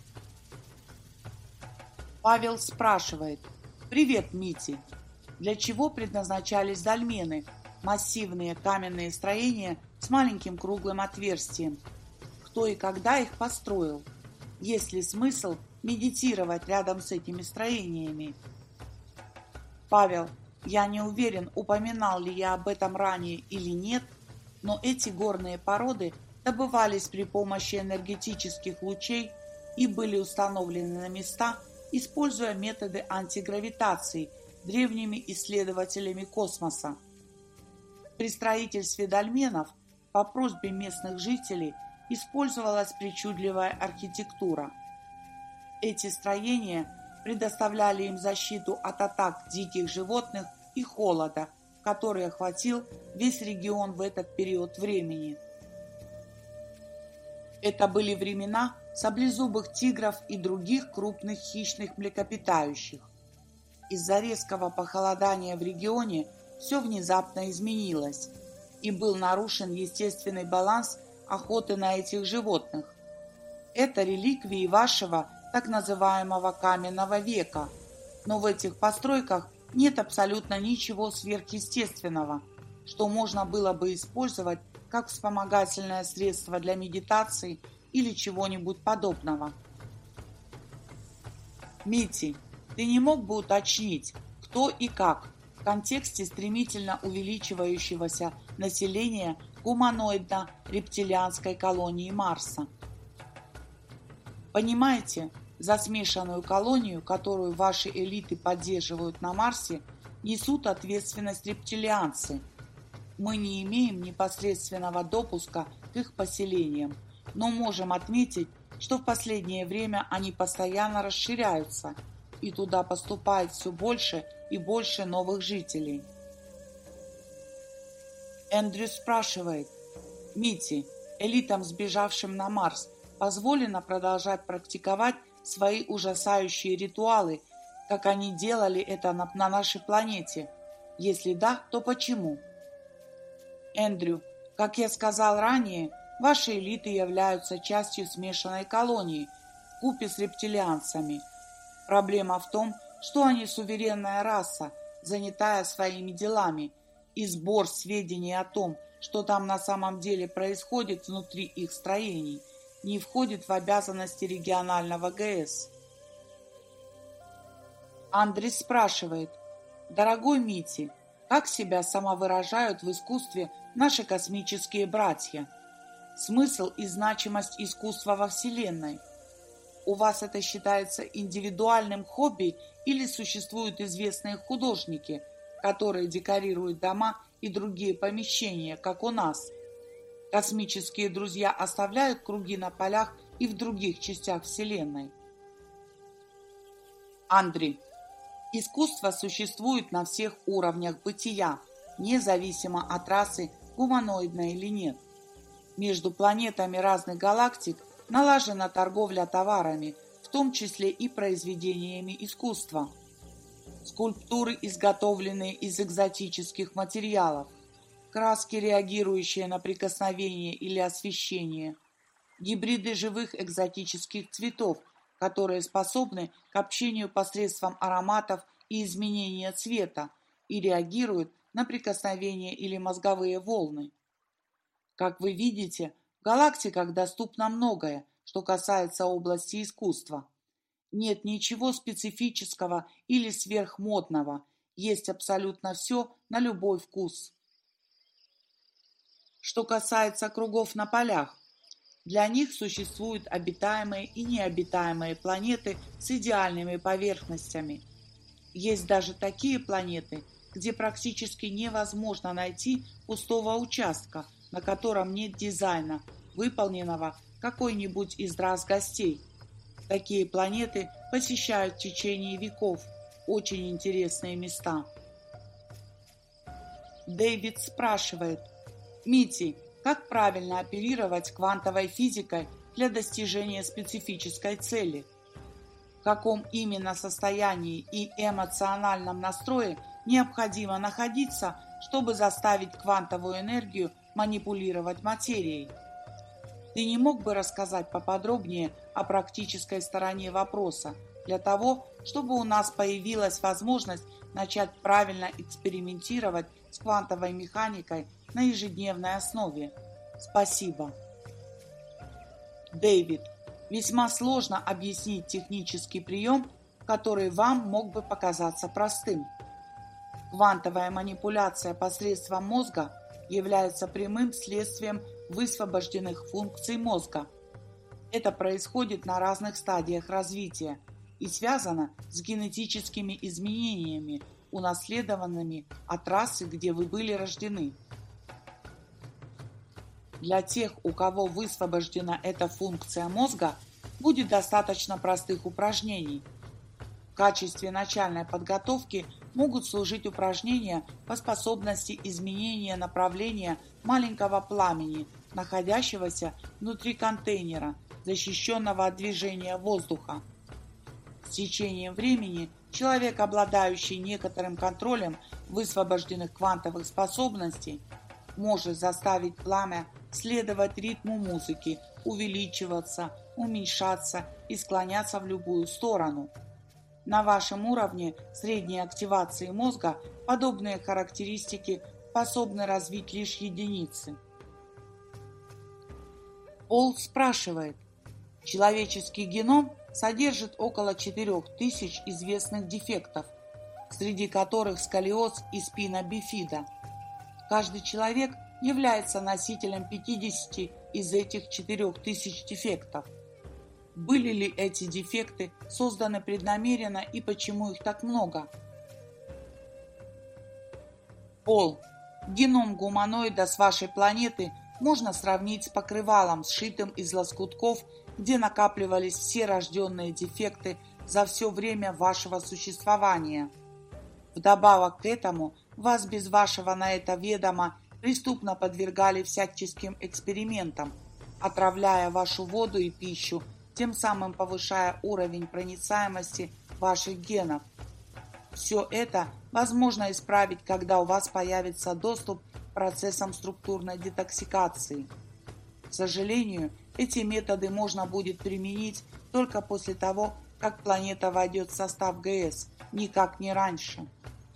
Павел спрашивает: «Привет, Мити! Для чего предназначались дольмены, массивные каменные строения с маленьким круглым отверстием? Кто и когда их построил? Есть ли смысл медитировать рядом с этими строениями?» Павел: я не уверен, упоминал ли я об этом ранее или нет, но эти горные породы добывались при помощи энергетических лучей и были установлены на места, используя методы антигравитации древними исследователями космоса. При строительстве дольменов по просьбе местных жителей использовалась причудливая архитектура. Эти строения предоставляли им защиту от атак диких животных и холода, который охватил весь регион в этот период времени. Это были времена саблезубых тигров и других крупных хищных млекопитающих. Из-за резкого похолодания в регионе все внезапно изменилось, и был нарушен естественный баланс охоты на этих животных. Это реликвии вашего так называемого каменного века, но в этих постройках нет абсолютно ничего сверхъестественного, что можно было бы использовать как вспомогательное средство для медитации или чего-нибудь подобного. Мити, ты не мог бы уточнить, кто и как в контексте стремительно увеличивающегося населения гуманоидно-рептилианской колонии Марса? Понимаете, за смешанную колонию, которую ваши элиты поддерживают на Марсе, несут ответственность рептилианцы. Мы не имеем непосредственного допуска к их поселениям, но можем отметить, что в последнее время они постоянно расширяются, и туда поступает все больше и больше новых жителей. Эндрю спрашивает: Мити, Элитам, сбежавшим на Марс, позволено продолжать практиковать свои ужасающие ритуалы, как они делали это на нашей планете? Если да, то почему? Эндрю, как я сказал ранее, ваши элиты являются частью смешанной колонии вкупе с рептилианцами. Проблема в том, что они суверенная раса, занятая своими делами, и сбор сведений о том, что там на самом деле происходит внутри их строений, не входит в обязанности регионального ГС. Андрис спрашивает: «Дорогой Мити, как себя самовыражают в искусстве наши космические братья? Смысл и значимость искусства во Вселенной? У вас это считается индивидуальным хобби или существуют известные художники, которые декорируют дома и другие помещения, как у нас? Космические друзья оставляют круги на полях и в других частях Вселенной?» Андрей. Искусство существует на всех уровнях бытия, независимо от расы, гуманоидной или нет. Между планетами разных галактик налажена торговля товарами, в том числе и произведениями искусства. Скульптуры, изготовленные из экзотических материалов, краски, реагирующие на прикосновение или освещение, гибриды живых экзотических цветов, которые способны к общению посредством ароматов и изменения цвета и реагируют на прикосновение или мозговые волны. Как вы видите, в галактиках доступно многое, что касается области искусства. Нет ничего специфического или сверхмодного, есть абсолютно все на любой вкус. Что касается кругов на полях, для них существуют обитаемые и необитаемые планеты с идеальными поверхностями. Есть даже такие планеты, где практически невозможно найти пустого участка, на котором нет дизайна, выполненного какой-нибудь из рас гостей. Такие планеты посещают в течение веков. Очень интересные места. Дэвид спрашивает: «Мити, как правильно оперировать квантовой физикой для достижения специфической цели? В каком именно состоянии и эмоциональном настрое необходимо находиться, чтобы заставить квантовую энергию манипулировать материей? Ты не мог бы рассказать поподробнее о практической стороне вопроса, для того, чтобы у нас появилась возможность начать правильно экспериментировать с квантовой механикой на ежедневной основе? Спасибо». Дэвид. Весьма сложно объяснить технический прием, который вам мог бы показаться простым. Квантовая манипуляция посредством мозга является прямым следствием высвобожденных функций мозга. Это происходит на разных стадиях развития и связано с генетическими изменениями, унаследованными от расы, где вы были рождены. Для тех, у кого высвобождена эта функция мозга, будет достаточно простых упражнений. В качестве начальной подготовки могут служить упражнения по способности изменения направления маленького пламени, находящегося внутри контейнера, защищенного от движения воздуха. С течением времени человек, обладающий некоторым контролем высвобожденных квантовых способностей, может заставить пламя следовать ритму музыки, увеличиваться, уменьшаться и склоняться в любую сторону. На вашем уровне средней активации мозга подобные характеристики способны развить лишь единицы. Пол спрашивает: человеческий геном содержит около 4000 известных дефектов, среди которых сколиоз и спина бифида. Каждый человек является носителем 50 из этих 4000 дефектов. Были ли эти дефекты созданы преднамеренно и почему их так много? Пол. Геном гуманоида с вашей планеты можно сравнить с покрывалом, сшитым из лоскутков, где накапливались все рожденные дефекты за все время вашего существования. Вдобавок к этому, вас без вашего на это ведома преступно подвергали всяческим экспериментам, отравляя вашу воду и пищу, тем самым повышая уровень проницаемости ваших генов. Все это возможно исправить, когда у вас появится доступ к процессам структурной детоксикации. К сожалению, эти методы можно будет применить только после того, как планета войдет в состав ГС, никак не раньше.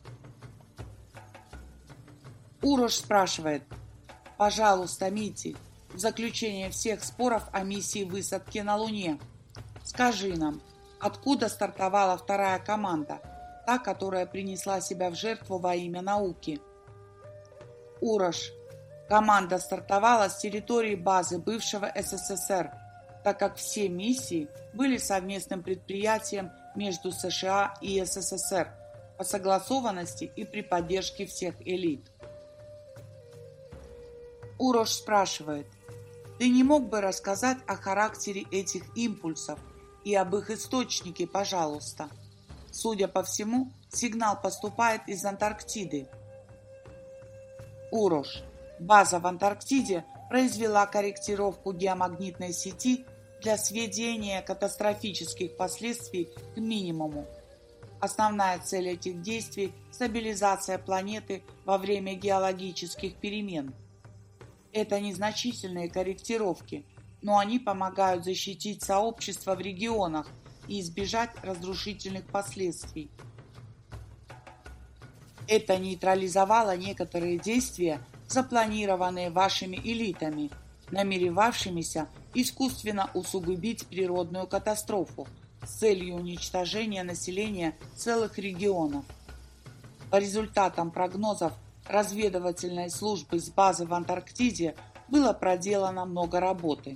Урош спрашивает: пожалуйста, Мити, в заключение всех споров о миссии высадки на Луне, скажи нам, откуда стартовала вторая команда, та, которая принесла себя в жертву во имя науки? Урош: команда стартовала с территории базы бывшего СССР, так как все миссии были совместным предприятием между США и СССР по согласованности и при поддержке всех элит. Урош спрашивает: ты не мог бы рассказать о характере этих импульсов и об их источнике, пожалуйста? Судя по всему, сигнал поступает из Антарктиды. Урош: база в Антарктиде произвела корректировку геомагнитной сети для сведения катастрофических последствий к минимуму. Основная цель этих действий – стабилизация планеты во время геологических перемен. Это незначительные корректировки, но они помогают защитить сообщество в регионах и избежать разрушительных последствий. Это нейтрализовало некоторые действия, запланированные вашими элитами, намеревавшимися искусственно усугубить природную катастрофу с целью уничтожения населения целых регионов. По результатам прогнозов разведывательной службы с базы в Антарктиде было проделано много работы.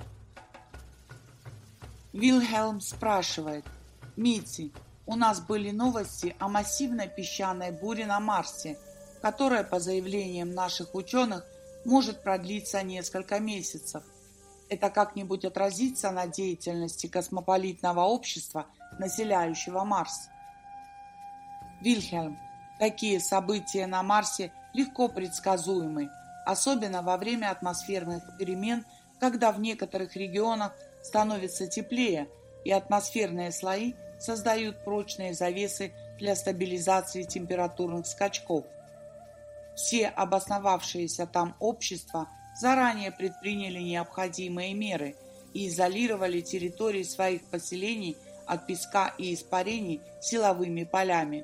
Вильхельм спрашивает: Мити, у нас были новости о массивной песчаной буре на Марсе, которая, по заявлениям наших ученых, может продлиться несколько месяцев. Это как-нибудь отразится на деятельности космополитного общества, населяющего Марс? Вильхельм: такие события на Марсе легко предсказуемы, особенно во время атмосферных перемен, когда в некоторых регионах становится теплее, и атмосферные слои создают прочные завесы для стабилизации температурных скачков. Все обосновавшиеся там общества заранее предприняли необходимые меры и изолировали территории своих поселений от песка и испарений силовыми полями.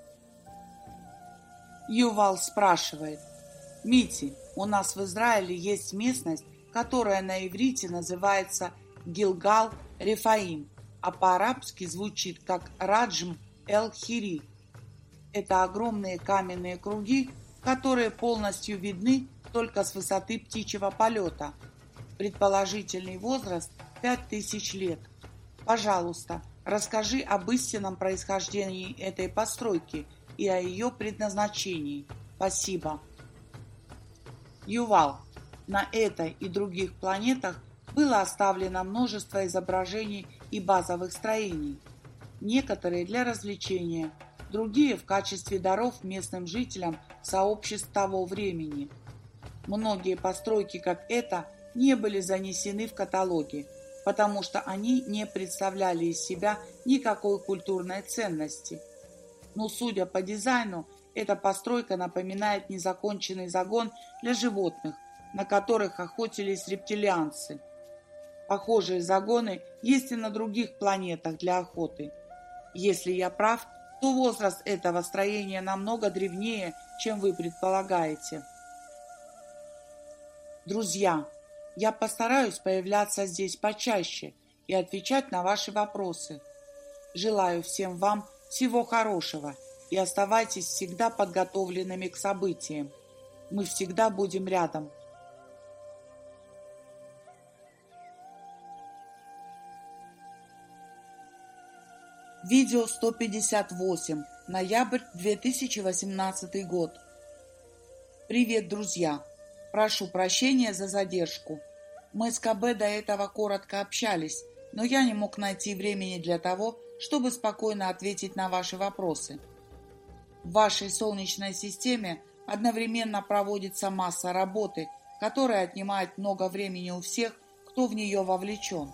Ювал спрашивает: Мити, у нас в Израиле есть местность, которая на иврите называется Гилгал-Рефаим, а по-арабски звучит как Раджм-эль-Хири. Это огромные каменные круги, которые полностью видны только с высоты птичьего полета. Предположительный возраст 5000 лет. Пожалуйста, расскажи об истинном происхождении этой постройки и о ее предназначении. Спасибо. Ювал: на этой и других планетах было оставлено множество изображений и базовых строений. Некоторые для развлечения, другие в качестве даров местным жителям сообществ того времени. Многие постройки, как эта, не были занесены в каталоги, потому что они не представляли из себя никакой культурной ценности. Но, судя по дизайну, эта постройка напоминает незаконченный загон для животных, на которых охотились рептилианцы. Похожие загоны есть и на других планетах для охоты. Если я прав, то возраст этого строения намного древнее, чем вы предполагаете. Друзья, я постараюсь появляться здесь почаще и отвечать на ваши вопросы. Желаю всем вам всего хорошего и оставайтесь всегда подготовленными к событиям. Мы всегда будем рядом. Видео 158. Ноябрь 2018 год. Привет, друзья! Прошу прощения за задержку. Мы с КБ до этого коротко общались, но я не мог найти времени для того, чтобы спокойно ответить на ваши вопросы. В вашей Солнечной системе одновременно проводится масса работы, которая отнимает много времени у всех, кто в нее вовлечен.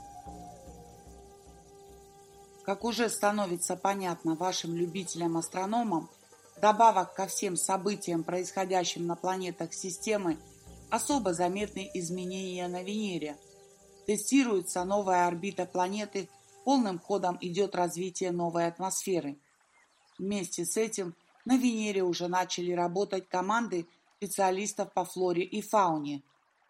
Как уже становится понятно вашим любителям-астрономам, вдобавок ко всем событиям, происходящим на планетах системы, особо заметны изменения на Венере. Тестируется новая орбита планеты, полным ходом идет развитие новой атмосферы. Вместе с этим на Венере уже начали работать команды специалистов по флоре и фауне,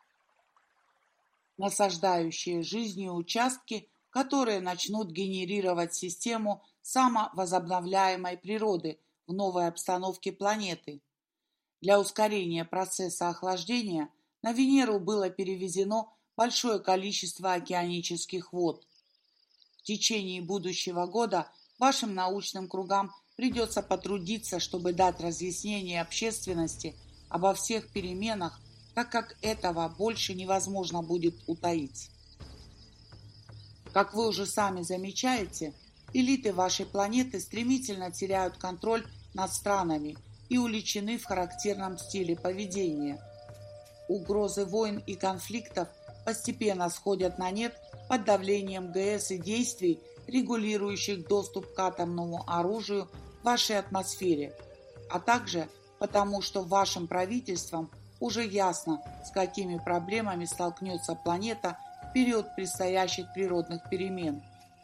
насаждающие жизнью участки, которые начнут генерировать систему самовозобновляемой природы в новой обстановке планеты. Для ускорения процесса охлаждения на Венеру было перевезено большое количество океанических вод. В течение будущего года вашим научным кругам придется потрудиться, чтобы дать разъяснение общественности обо всех переменах, так как этого больше невозможно будет утаить. Как вы уже сами замечаете, элиты вашей планеты стремительно теряют контроль над странами и уличены в характерном стиле поведения. Угрозы войн и конфликтов постепенно сходят на нет под давлением ГС и действий, регулирующих доступ к атомному оружию в вашей атмосфере, а также потому, что вашим правительствам уже ясно, с какими проблемами столкнется планета в период предстоящих природных перемен.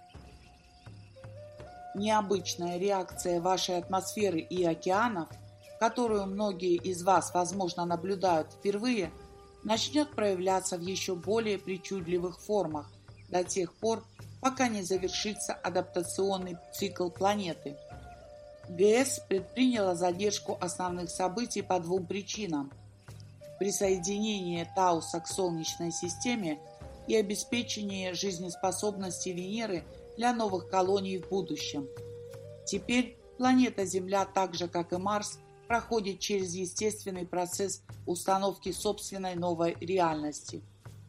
Необычная реакция вашей атмосферы и океанов, которую многие из вас, возможно, наблюдают впервые, начнет проявляться в еще более причудливых формах до тех пор, пока не завершится адаптационный цикл планеты. ГС предприняла задержку основных событий по двум причинам: присоединение Тауса к Солнечной системе и обеспечение жизнеспособности Венеры для новых колоний в будущем. Теперь планета Земля, так же как и Марс, проходит через естественный процесс установки собственной новой реальности.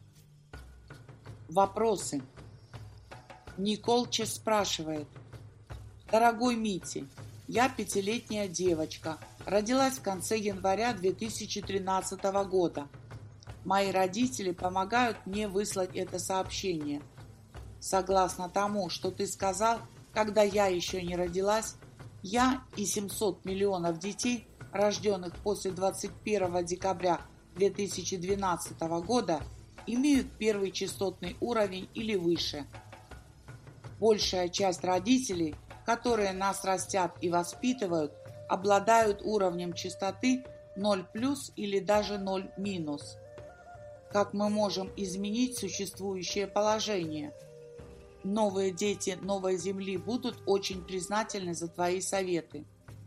Вопросы. Николче спрашивает: дорогой Мити, я 5-летняя девочка, родилась в конце января 2013 года. Мои родители помогают мне выслать это сообщение. Согласно тому, что ты сказал, когда я еще не родилась, я и 700 миллионов детей, рожденных после 21 декабря 2012 года, имеют первый частотный уровень или выше. Большая часть родителей, которые нас растят и воспитывают, обладают уровнем частоты 0+ или даже 0-. Как мы можем изменить существующее положение? Новые дети новой Земли будут очень признательны за твои советы.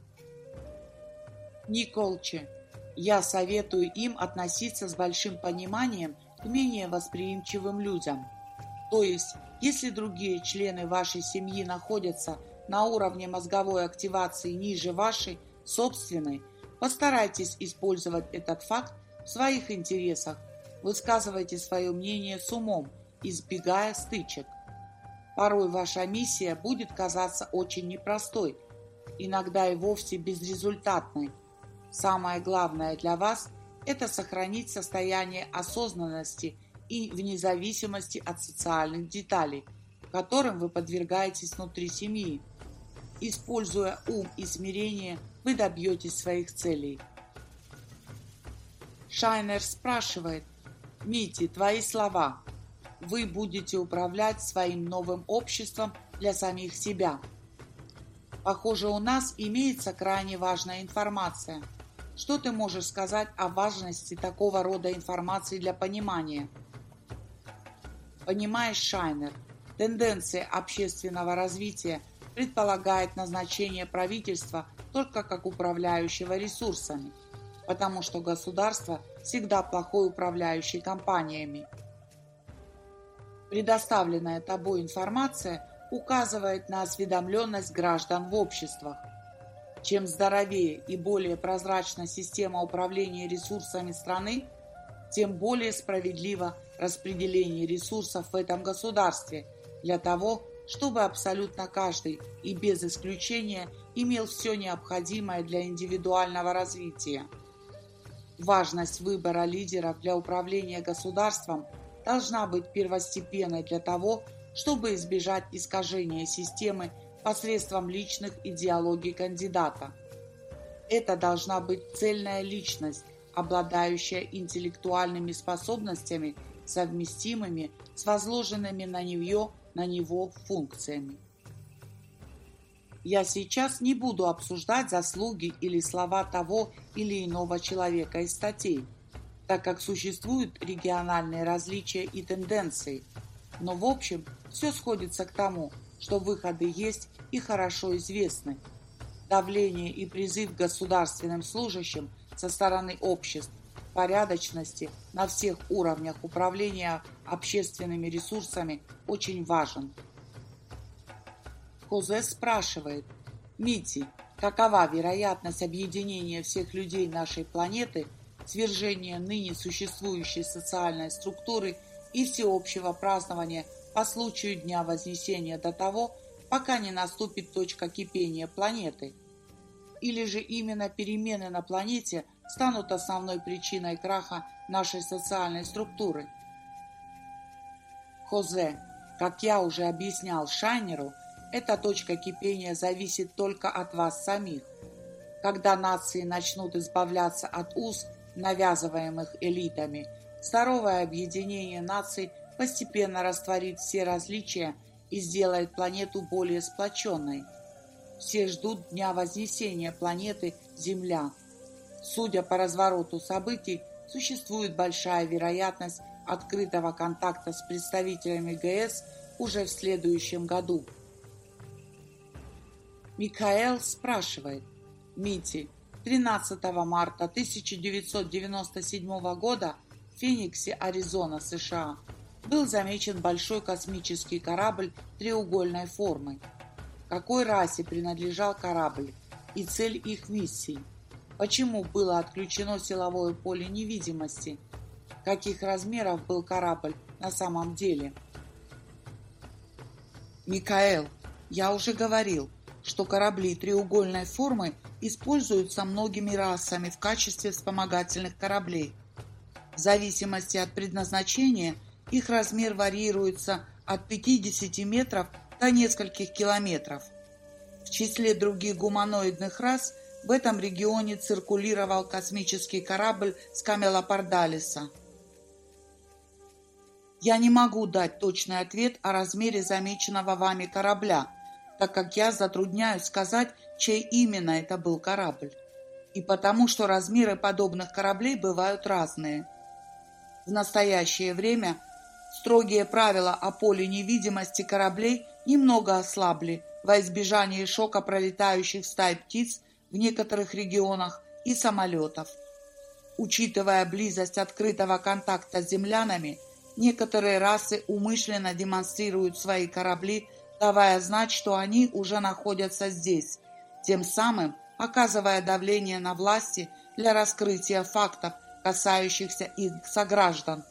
Николче, я советую им относиться с большим пониманием к менее восприимчивым людям. То есть, если другие члены вашей семьи находятся на уровне мозговой активации ниже вашей собственной, постарайтесь использовать этот факт в своих интересах, высказывайте свое мнение с умом, избегая стычек. Порой ваша миссия будет казаться очень непростой, иногда и вовсе безрезультатной. Самое главное для вас – это сохранить состояние осознанности и вне зависимости от социальных деталей, которым вы подвергаетесь внутри семьи. Используя ум и смирение, вы добьетесь своих целей. Шайнер спрашивает: Мити, твои слова. Вы будете управлять своим новым обществом для самих себя. Похоже, у нас имеется крайне важная информация. Что ты можешь сказать о важности такого рода информации для понимания? Понимаешь, Шайнер, тенденция общественного развития предполагает назначение правительства только как управляющего ресурсами, потому что государство всегда плохой управляющий компаниями. Предоставленная тобой информация указывает на осведомленность граждан в обществах. Чем здоровее и более прозрачна система управления ресурсами страны, тем более справедливо распределение ресурсов в этом государстве для того, чтобы абсолютно каждый и без исключения имел все необходимое для индивидуального развития. Важность выбора лидеров для управления государством должна быть первостепенной для того, чтобы избежать искажения системы посредством личных идеологий кандидата. Это должна быть цельная личность, обладающая интеллектуальными способностями, совместимыми с возложенными на него функциями. Я сейчас не буду обсуждать заслуги или слова того или иного человека из статей, так как существуют региональные различия и тенденции, но в общем все сходится к тому, что выходы есть и хорошо известны. Давление и призыв к государственным служащим со стороны обществ, порядочности на всех уровнях управления общественными ресурсами очень важен. Хозе спрашивает: Мити, какова вероятность объединения всех людей нашей планеты, свержения ныне существующей социальной структуры и всеобщего празднования по случаю Дня Вознесения до того, пока не наступит точка кипения планеты? Или же именно перемены на планете станут основной причиной краха нашей социальной структуры? Хозе, как я уже объяснял Шайнеру, эта точка кипения зависит только от вас самих. Когда нации начнут избавляться от уз, навязываемых элитами, здоровое объединение наций постепенно растворит все различия и сделает планету более сплоченной. Все ждут Дня Вознесения планеты Земля. Судя по развороту событий, существует большая вероятность открытого контакта с представителями ГС уже в следующем году. Микаэл спрашивает: Мити, 13 марта 1997 года в Фениксе, Аризона, США, был замечен большой космический корабль треугольной формы. Какой расе принадлежал корабль и цель их миссии? Почему было отключено силовое поле невидимости? Каких размеров был корабль на самом деле? Микаэл, я уже говорил, что корабли треугольной формы используются многими расами в качестве вспомогательных кораблей. В зависимости от предназначения их размер варьируется от 50 метров до нескольких километров. В числе других гуманоидных рас в этом регионе циркулировал космический корабль с Камелопардалиса. Я не могу дать точный ответ о размере замеченного вами корабля, так как я затрудняюсь сказать, чей именно это был корабль, и потому что размеры подобных кораблей бывают разные. В настоящее время строгие правила о поле невидимости кораблей немного ослабли во избежание шока пролетающих стай птиц в некоторых регионах и самолетов. Учитывая близость открытого контакта с землянами, некоторые расы умышленно демонстрируют свои корабли, давая знать, что они уже находятся здесь, тем самым оказывая давление на власти для раскрытия фактов, касающихся их сограждан.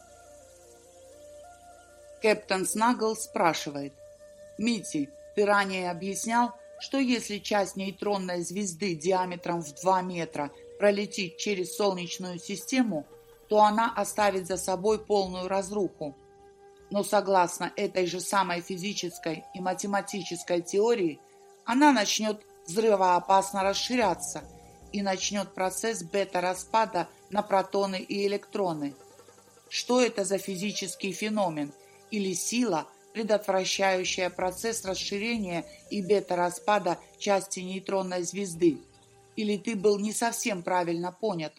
Кэптен Снагл спрашивает: Мити, ты ранее объяснял, что если часть нейтронной звезды диаметром в 2 метра пролетит через Солнечную систему, то она оставит за собой полную разруху. Но согласно этой же самой физической и математической теории, она начнет взрывоопасно расширяться и начнет процесс бета-распада на протоны и электроны. Что это за физический феномен или сила, предотвращающая процесс расширения и бета-распада части нейтронной звезды? Или ты был не совсем правильно понят?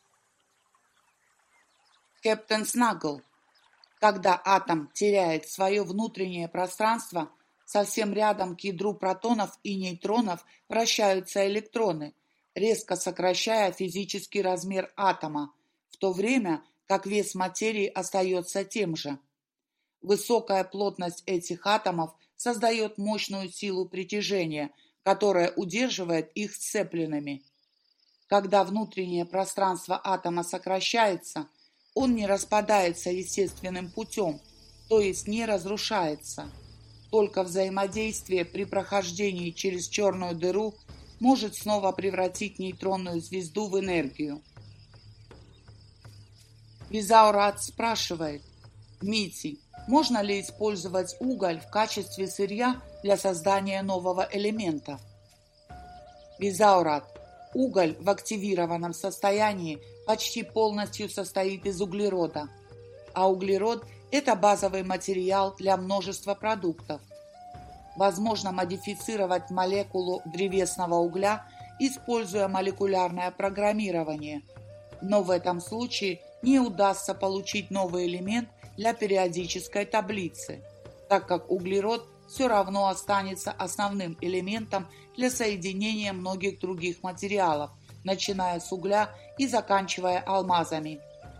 Кэптен Снагл, когда атом теряет свое внутреннее пространство, совсем рядом к ядру протонов и нейтронов вращаются электроны, резко сокращая физический размер атома, в то время как вес материи остается тем же. Высокая плотность этих атомов создает мощную силу притяжения, которая удерживает их сцепленными. Когда внутреннее пространство атома сокращается, он не распадается естественным путем, то есть не разрушается. Только взаимодействие при прохождении через черную дыру может снова превратить нейтронную звезду в энергию. Визаурат спрашивает: Мити, можно ли использовать уголь в качестве сырья для создания нового элемента? Визаурат. Уголь в активированном состоянии почти полностью состоит из углерода, а углерод – это базовый материал для множества продуктов. Возможно модифицировать молекулу древесного угля, используя молекулярное программирование, но в этом случае не удастся получить новый элемент для периодической таблицы, так как углерод все равно останется основным элементом для соединения многих других материалов, начиная с угля и заканчивая алмазами.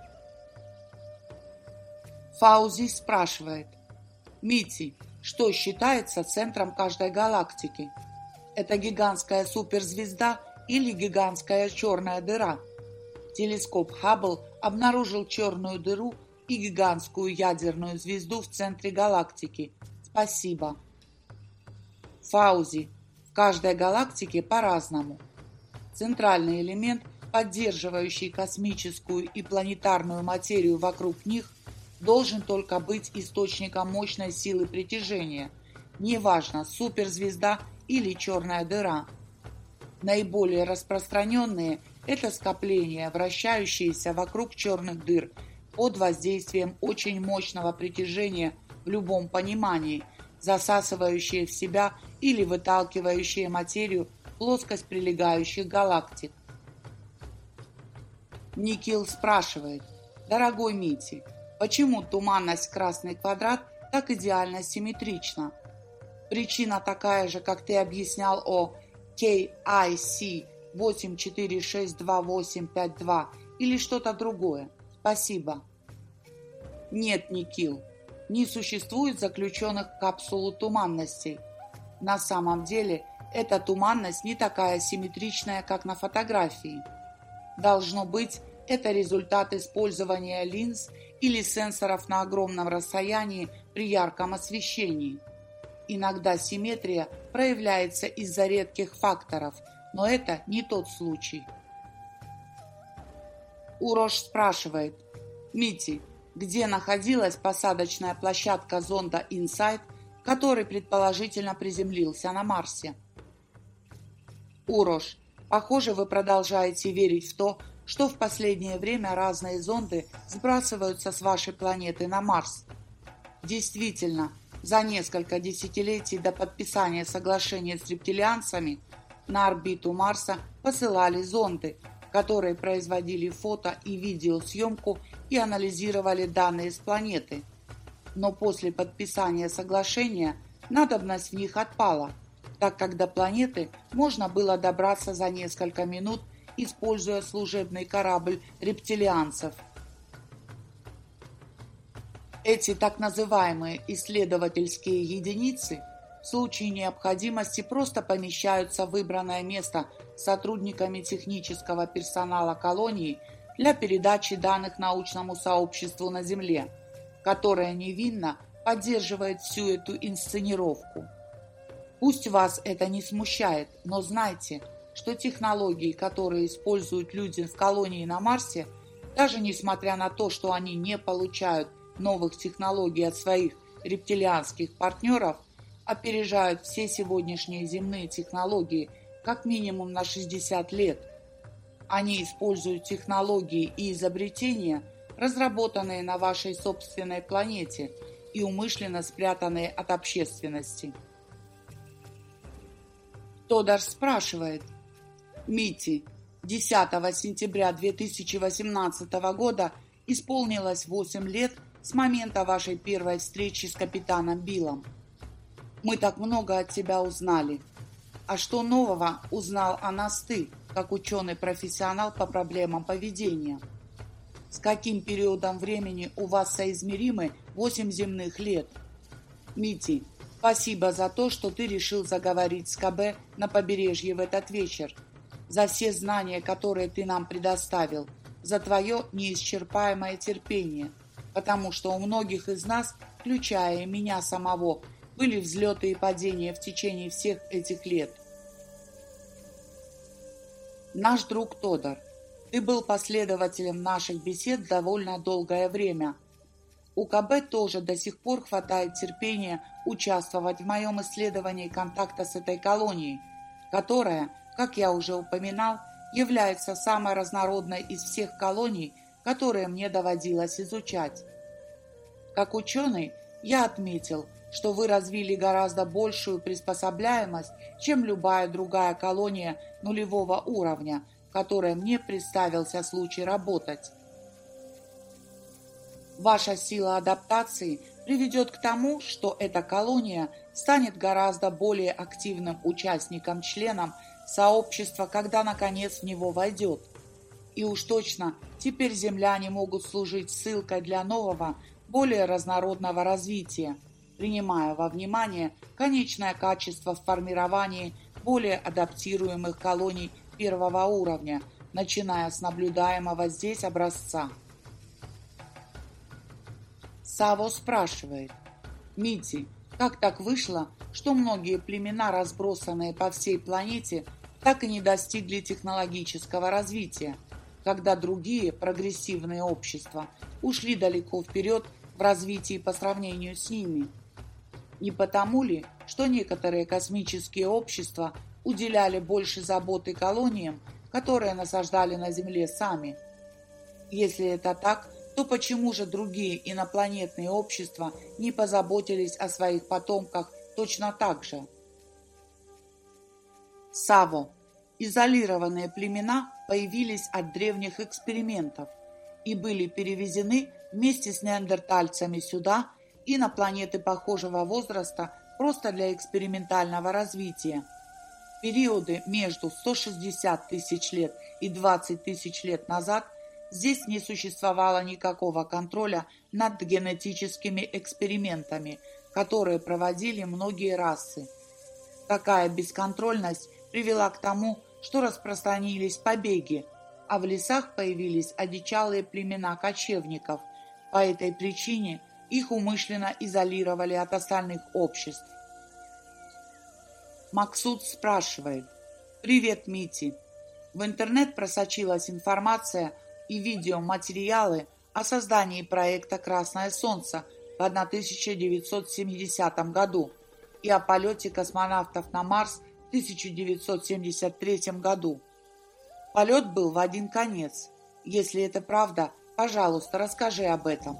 Фаузи спрашивает: Мити, что считается центром каждой галактики? Это гигантская суперзвезда или гигантская черная дыра? Телескоп Хаббл обнаружил черную дыру и гигантскую ядерную звезду в центре галактики. Спасибо. Фаузи. В каждой галактике по-разному. Центральный элемент, поддерживающий космическую и планетарную материю вокруг них, должен только быть источником мощной силы притяжения, неважно, суперзвезда или черная дыра. Наиболее распространенные – это скопления, вращающиеся вокруг черных дыр под воздействием очень мощного притяжения в любом понимании, засасывающие в себя или выталкивающие материю в плоскость прилегающих галактик. Никил спрашивает: дорогой Мити, почему туманность красный квадрат так идеально симметрична? Причина такая же, как ты объяснял о KIC 8462852 или что-то другое? Спасибо. Нет, Никил, не существует заключенных в капсулу туманностей. На самом деле, эта туманность не такая симметричная, как на фотографии. Должно быть, это результат использования линз или сенсоров на огромном расстоянии при ярком освещении. Иногда симметрия проявляется из-за редких факторов, но это не тот случай. Урош спрашивает: Мити, где находилась посадочная площадка зонда InSight, который предположительно приземлился на Марсе? Урош, похоже, вы продолжаете верить в то, что в последнее время разные зонды сбрасываются с вашей планеты на Марс. Действительно, за несколько десятилетий до подписания соглашения с рептилианцами на орбиту Марса посылали зонды, которые производили фото- и видеосъемку и анализировали данные с планеты. Но после подписания соглашения надобность в них отпала, так как до планеты можно было добраться за несколько минут, используя служебный корабль рептилианцев. Эти так называемые исследовательские единицы в случае необходимости просто помещаются в выбранное место сотрудниками технического персонала колонии для передачи данных научному сообществу на Земле, которое невинно поддерживает всю эту инсценировку. Пусть вас это не смущает, но знайте, что технологии, которые используют люди в колонии на Марсе, даже несмотря на то, что они не получают новых технологий от своих рептилианских партнеров, опережают все сегодняшние земные технологии как минимум на 60 лет. Они используют технологии и изобретения, разработанные на вашей собственной планете и умышленно спрятанные от общественности. Тодор спрашивает: Мити, 10 сентября 2018 года исполнилось 8 лет с момента вашей первой встречи с капитаном Биллом. Мы так много от тебя узнали. А что нового узнал о нас ты, как ученый-профессионал по проблемам поведения? С каким периодом времени у вас соизмеримы 8 земных лет? Мити, спасибо за то, что ты решил заговорить с КБ на побережье в этот вечер, за все знания, которые ты нам предоставил, за твое неисчерпаемое терпение, потому что у многих из нас, включая и меня самого, были взлеты и падения в течение всех этих лет. Наш друг Тодор, ты был последователем наших бесед довольно долгое время. У КБ тоже до сих пор хватает терпения участвовать в моем исследовании контакта с этой колонией, которая, как я уже упоминал, является самой разнородной из всех колоний, которые мне доводилось изучать. Как ученый, я отметил, что вы развили гораздо большую приспособляемость, чем любая другая колония нулевого уровня, в которой мне представился случай работать. Ваша сила адаптации приведет к тому, что эта колония станет гораздо более активным участником-членом сообщества, когда наконец в него войдет. И уж точно теперь земляне могут служить ссылкой для нового, более разнородного развития, принимая во внимание конечное качество в формировании более адаптируемых колоний первого уровня, начиная с наблюдаемого здесь образца. Саво спрашивает: Мити, как так вышло, что многие племена, разбросанные по всей планете, так и не достигли технологического развития, когда другие прогрессивные общества ушли далеко вперед в развитии по сравнению с ними? Не потому ли, что некоторые космические общества уделяли больше заботы колониям, которые насаждали на Земле сами? Если это так, то почему же другие инопланетные общества не позаботились о своих потомках точно так же? Саво. Изолированные племена появились от древних экспериментов и были перевезены вместе с неандертальцами сюда и на планеты похожего возраста просто для экспериментального развития. Периоды между 160 тысяч лет и 20 тысяч лет назад здесь не существовало никакого контроля над генетическими экспериментами, которые проводили многие расы. Такая бесконтрольность привела к тому, что распространились побеги, а в лесах появились одичалые племена кочевников. По этой причине их умышленно изолировали от остальных обществ. Максут спрашивает: «Привет, Мити. В интернет просочилась информация и видеоматериалы о создании проекта «Красное солнце» в 1970 году и о полете космонавтов на Марс в 1973 году. Полет был в один конец. Если это правда, пожалуйста, расскажи об этом».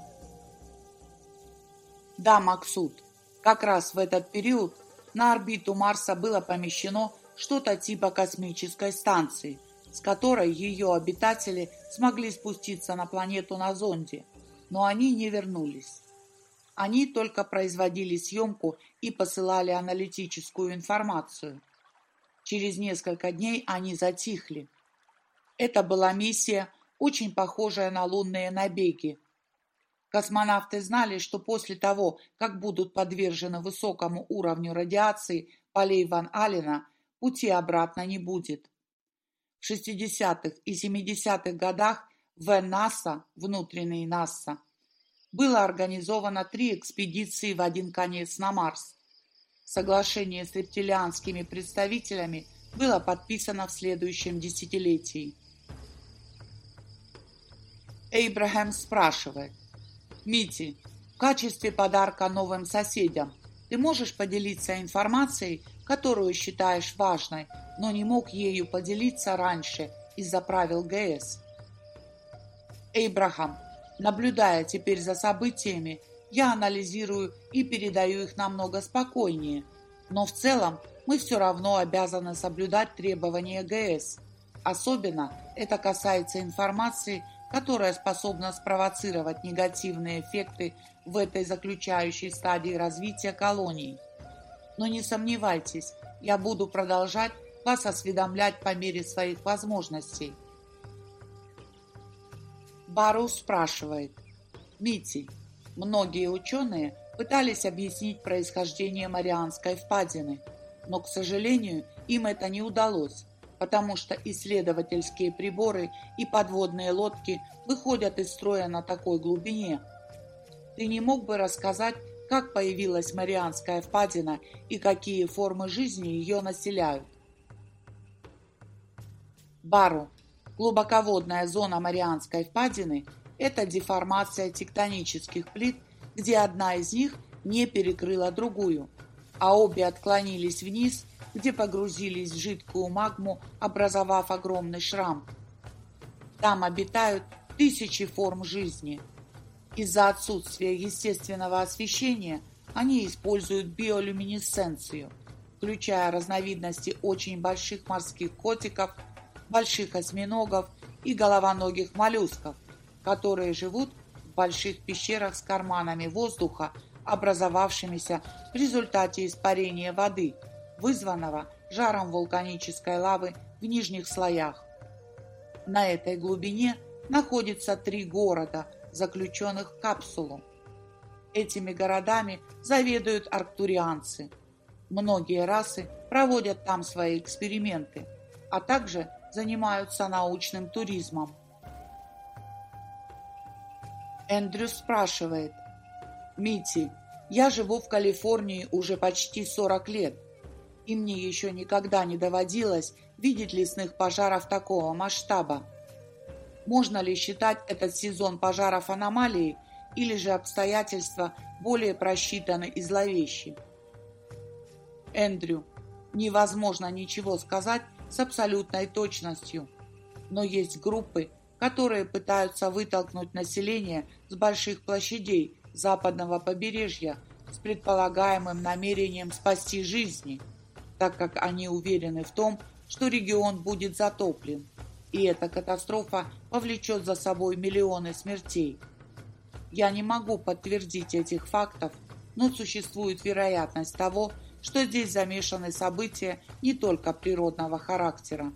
Да, Максут, как раз в этот период на орбиту Марса было помещено что-то типа космической станции, с которой ее обитатели смогли спуститься на планету на зонде, но они не вернулись. Они только производили съемку и посылали аналитическую информацию. Через несколько дней они затихли. Это была миссия, очень похожая на лунные набеги. Космонавты знали, что после того, как будут подвержены высокому уровню радиации полей Ван Аллена, пути обратно не будет. В 60-х и 70-х годах в НАСА, внутренней НАСА, было организовано 3 экспедиции в один конец на Марс. Соглашение с рептилианскими представителями было подписано в следующем десятилетии. Эйбрахам спрашивает: Мити, в качестве подарка новым соседям ты можешь поделиться информацией, которую считаешь важной, но не мог ею поделиться раньше из-за правил ГС? Эйбрахам, наблюдая теперь за событиями, я анализирую и передаю их намного спокойнее, но в целом мы все равно обязаны соблюдать требования ГС. Особенно это касается информации, которая способна спровоцировать негативные эффекты в этой заключающей стадии развития колоний. Но не сомневайтесь, я буду продолжать вас осведомлять по мере своих возможностей. Бару спрашивает: Мити, многие ученые пытались объяснить происхождение Марианской впадины, но, к сожалению, им это не удалось, потому что исследовательские приборы и подводные лодки выходят из строя на такой глубине. Ты не мог бы рассказать, как появилась Марианская впадина и какие формы жизни ее населяют? Бару. Глубоководная зона Марианской впадины – это деформация тектонических плит где одна из них не перекрыла другую, а обе отклонились вниз, где погрузились в жидкую магму, образовав огромный шрам. Там обитают тысячи форм жизни. Из-за отсутствия естественного освещения они используют биолюминесценцию, включая разновидности очень больших морских котиков, больших осьминогов и головоногих моллюсков, которые живут в больших пещерах с карманами воздуха, образовавшимися в результате испарения воды, вызванного жаром вулканической лавы в нижних слоях. На этой глубине находится 3 города, заключенных в капсулу. Этими городами заведуют арктурианцы. Многие расы проводят там свои эксперименты, а также занимаются научным туризмом. Эндрю спрашивает: «Мити, я живу в Калифорнии уже почти 40 лет, и мне еще никогда не доводилось видеть лесных пожаров такого масштаба. Можно ли считать этот сезон пожаров аномалией, или же обстоятельства более просчитаны и зловещи?» Эндрю: невозможно ничего сказать с абсолютной точностью, но есть группы, которые пытаются вытолкнуть население с больших площадей западного побережья с предполагаемым намерением спасти жизни, так как они уверены в том, что регион будет затоплен, и эта катастрофа повлечет за собой миллионы смертей. Я не могу подтвердить этих фактов, но существует вероятность того, что здесь замешаны события не только природного характера.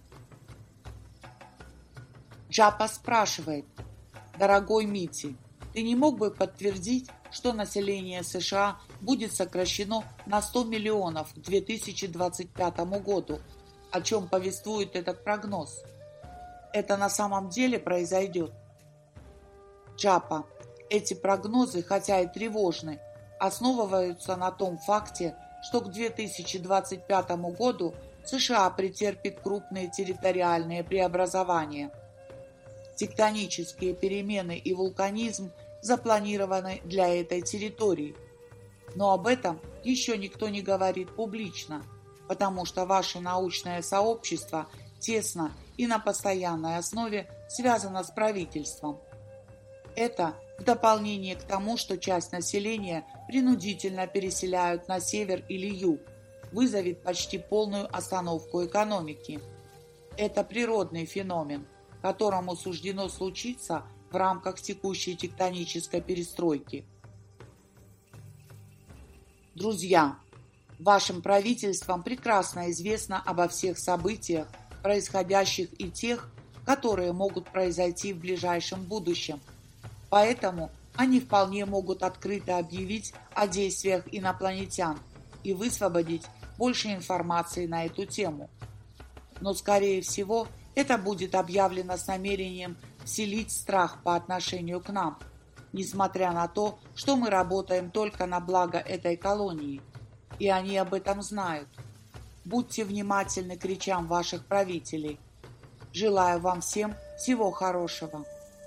Джапа спрашивает: «Дорогой Мити, ты не мог бы подтвердить, что население США будет сокращено на 100 миллионов к 2025 году? О чем повествует этот прогноз? Это на самом деле произойдет?» Джапа: эти прогнозы, хотя и тревожны, основываются на том факте, что к 2025 году США претерпит крупные территориальные преобразования. Тектонические перемены и вулканизм запланированы для этой территории. Но об этом еще никто не говорит публично, потому что ваше научное сообщество тесно и на постоянной основе связано с правительством. Это в дополнение к тому, что часть населения принудительно переселяют на север или юг, вызовет почти полную остановку экономики. Это природный феномен, которому суждено случиться в рамках текущей тектонической перестройки. Друзья, вашим правительствам прекрасно известно обо всех событиях, происходящих, и тех, которые могут произойти в ближайшем будущем. Поэтому они вполне могут открыто объявить о действиях инопланетян и высвободить больше информации на эту тему. Но, скорее всего, это будет объявлено с намерением вселить страх по отношению к нам, несмотря на то, что мы работаем только на благо этой колонии, и они об этом знают. Будьте внимательны к речам ваших правителей. Желаю вам всем всего хорошего.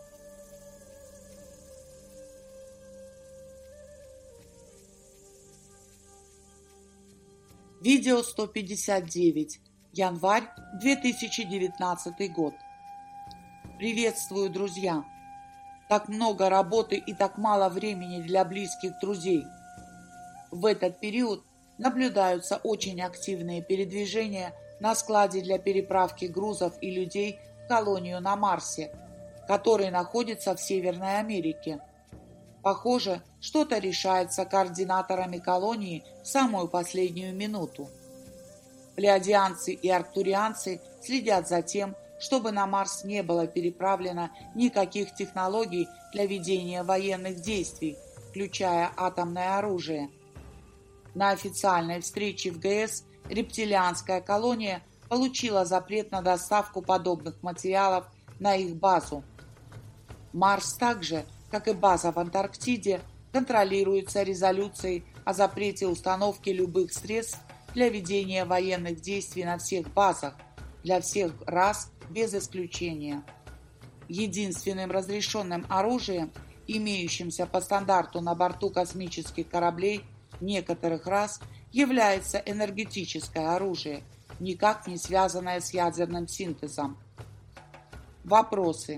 Видео 159. Январь 2019 год. Приветствую, друзья! Так много работы и так мало времени для близких друзей. В этот период наблюдаются очень активные передвижения на складе для переправки грузов и людей в колонию на Марсе, который находится в Северной Америке. Похоже, что-то решается координаторами колонии в самую последнюю минуту. Плеядианцы и арктурианцы следят за тем, чтобы на Марс не было переправлено никаких технологий для ведения военных действий, включая атомное оружие. На официальной встрече в ГС рептилианская колония получила запрет на доставку подобных материалов на их базу. Марс также, как и база в Антарктиде, контролируется резолюцией о запрете установки любых средств для ведения военных действий на всех базах, для всех рас без исключения. Единственным разрешенным оружием имеющимся по стандарту на борту космических кораблей некоторых рас, является энергетическое оружие, никак не связанное с ядерным синтезом. Вопросы.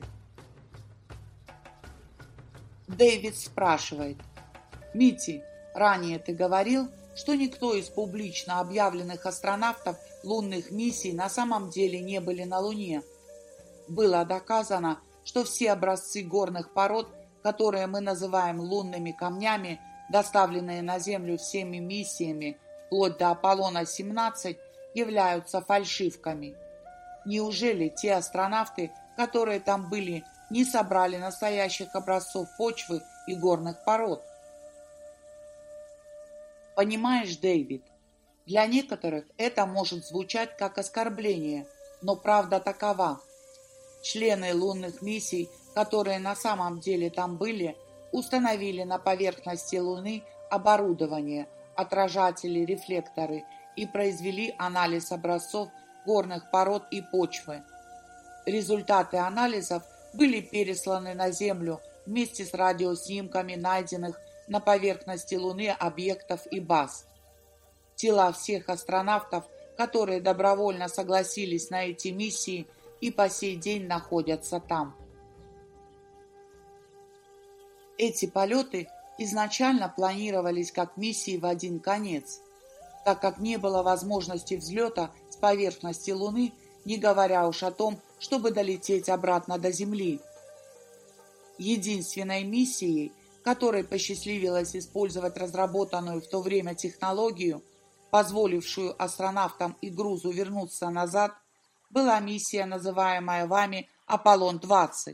Дэвид спрашивает. Мити, ранее ты говорил, что никто из публично объявленных астронавтов лунных миссий на самом деле не были на Луне. Было доказано, что все образцы горных пород, которые мы называем лунными камнями, доставленные на Землю всеми миссиями, вплоть до Аполлона-17, являются фальшивками. Неужели те астронавты, которые там были, не собрали настоящих образцов почвы и горных пород? Понимаешь, Дэвид, для некоторых это может звучать как оскорбление, но правда такова. Члены лунных миссий, которые на самом деле там были, установили на поверхности Луны оборудование, отражатели, рефлекторы и произвели анализ образцов горных пород и почвы. Результаты анализов были пересланы на Землю вместе с радиоснимками найденных на поверхности Луны объектов и баз. Тела всех астронавтов, которые добровольно согласились на эти миссии, и по сей день находятся там. Эти полеты изначально планировались как миссии в один конец, так как не было возможности взлета с поверхности Луны, не говоря уж о том, чтобы долететь обратно до Земли. Единственной миссией, которой посчастливилось использовать разработанную в то время технологию, позволившую астронавтам и грузу вернуться назад, была миссия, называемая вами Аполлон-20.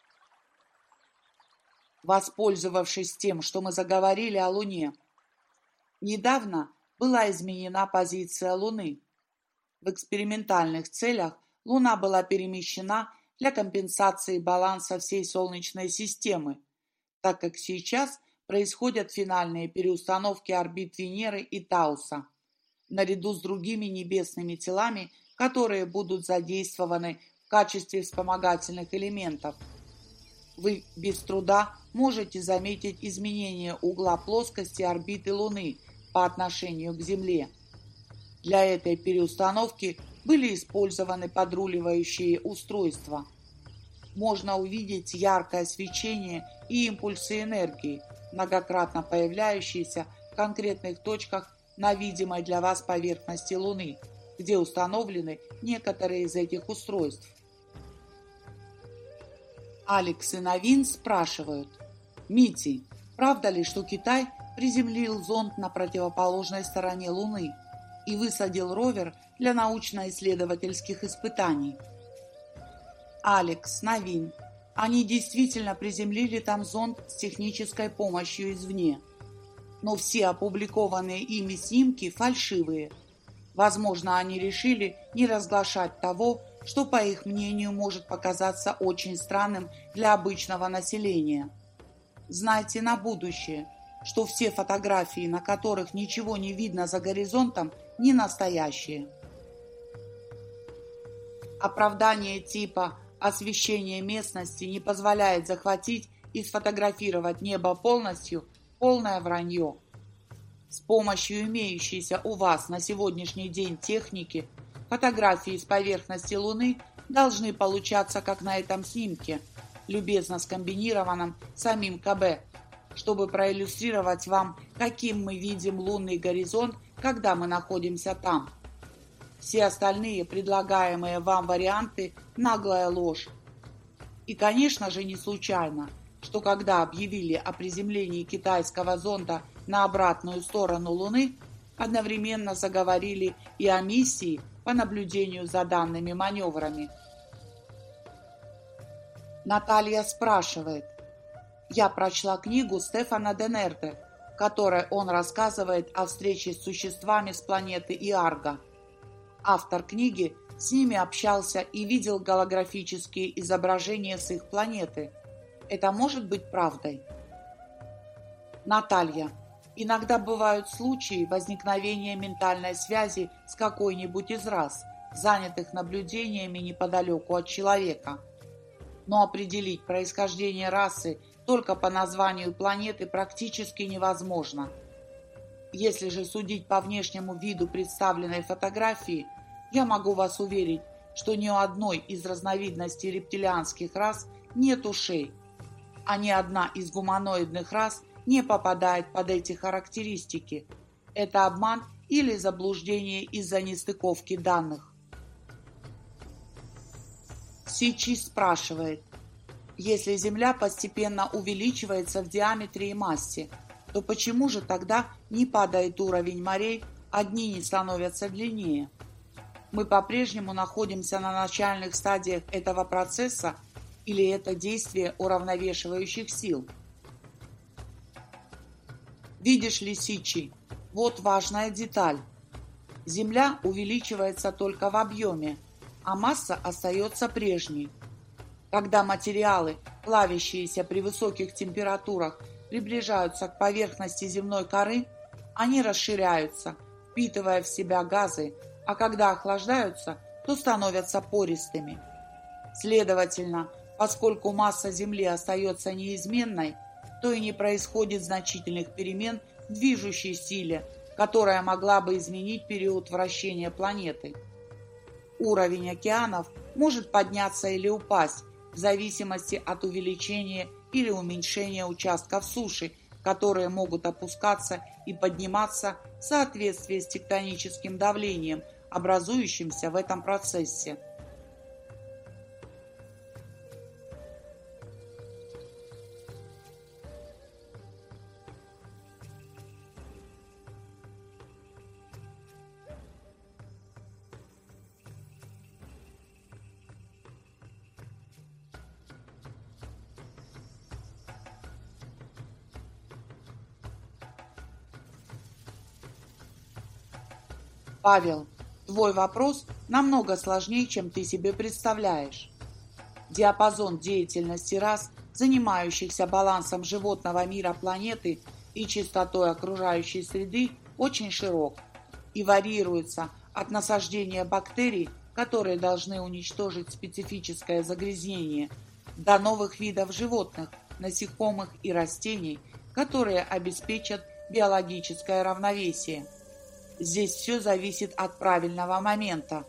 Воспользовавшись тем, что мы заговорили о Луне, недавно была изменена позиция Луны. В экспериментальных целях Луна была перемещена для компенсации баланса всей Солнечной системы, так как сейчас происходят финальные переустановки орбит Венеры и Тауса, наряду с другими небесными телами, которые будут задействованы в качестве вспомогательных элементов. Вы без труда можете заметить изменение угла плоскости орбиты Луны по отношению к Земле. Для этой переустановки были использованы подруливающие устройства. Можно увидеть яркое свечение и импульсы энергии, многократно появляющиеся в конкретных точках на видимой для вас поверхности Луны, где установлены некоторые из этих устройств. Алекс и Новин спрашивают. Мити, правда ли, что Китай приземлил зонд на противоположной стороне Луны и высадил ровер для научно-исследовательских испытаний? Алекс, Новин. Они действительно приземлили там зонд с технической помощью извне. Но все опубликованные ими снимки фальшивые. Возможно, они решили не разглашать того, что, по их мнению, может показаться очень странным для обычного населения. Знайте на будущее, что все фотографии, на которых ничего не видно за горизонтом, не настоящие. Оправдание типа «освещение местности не позволяет захватить и сфотографировать небо полностью» – полное вранье. С помощью имеющейся у вас на сегодняшний день техники фотографии с поверхности Луны должны получаться, как на этом снимке, любезно скомбинированном самим КБ, чтобы проиллюстрировать вам, каким мы видим лунный горизонт, когда мы находимся там. Все остальные предлагаемые вам варианты – наглая ложь. И, конечно же, не случайно, что когда объявили о приземлении китайского зонда на обратную сторону Луны, одновременно заговорили и о миссии по наблюдению за данными маневрами. Наталья спрашивает. Я прочла книгу Стефана Денерде, в которой он рассказывает о встрече с существами с планеты Иарго. Автор книги с ними общался и видел голографические изображения с их планеты. Это может быть правдой? Наталья. Иногда бывают случаи возникновения ментальной связи с какой-нибудь из рас, занятых наблюдениями неподалеку от человека. Но определить происхождение расы только по названию планеты практически невозможно. Если же судить по внешнему виду представленной фотографии, я могу вас уверить, что ни у одной из разновидностей рептилианских рас нет ушей, а ни одна из гуманоидных рас не попадает под эти характеристики. Это обман или заблуждение из-за нестыковки данных. Сичи спрашивает: если Земля постепенно увеличивается в диаметре и массе, то почему же тогда не падает уровень морей, а дни не становятся длиннее? Мы по-прежнему находимся на начальных стадиях этого процесса или это действие уравновешивающих сил? Видишь ли, Сичи, вот важная деталь. Земля увеличивается только в объеме, а масса остается прежней. Когда материалы, плавящиеся при высоких температурах, приближаются к поверхности земной коры, они расширяются, впитывая в себя газы, а когда охлаждаются, то становятся пористыми. Следовательно, поскольку масса Земли остается неизменной, то и не происходит значительных перемен в движущей силе, которая могла бы изменить период вращения планеты. Уровень океанов может подняться или упасть в зависимости от увеличения или уменьшения участков суши, которые могут опускаться и подниматься в соответствии с тектоническим давлением, образующимся в этом процессе. Павел, твой вопрос намного сложнее, чем ты себе представляешь. Диапазон деятельности рас, занимающихся балансом животного мира планеты и чистотой окружающей среды, очень широк и варьируется от насаждения бактерий, которые должны уничтожить специфическое загрязнение, до новых видов животных, насекомых и растений, которые обеспечат биологическое равновесие. Здесь все зависит от правильного момента.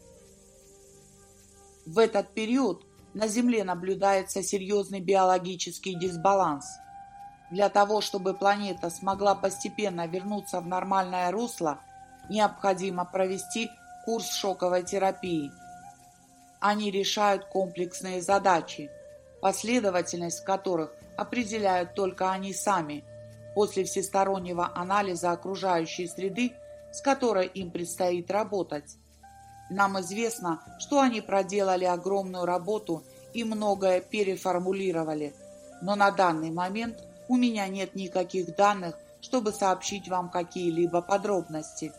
В этот период на Земле наблюдается серьезный биологический дисбаланс. Для того, чтобы планета смогла постепенно вернуться в нормальное русло, необходимо провести курс шоковой терапии. Они решают комплексные задачи, последовательность которых определяют только они сами, после всестороннего анализа окружающей среды, с которой им предстоит работать. Нам известно, что они проделали огромную работу и многое переформулировали, но на данный момент у меня нет никаких данных, чтобы сообщить вам какие-либо подробности.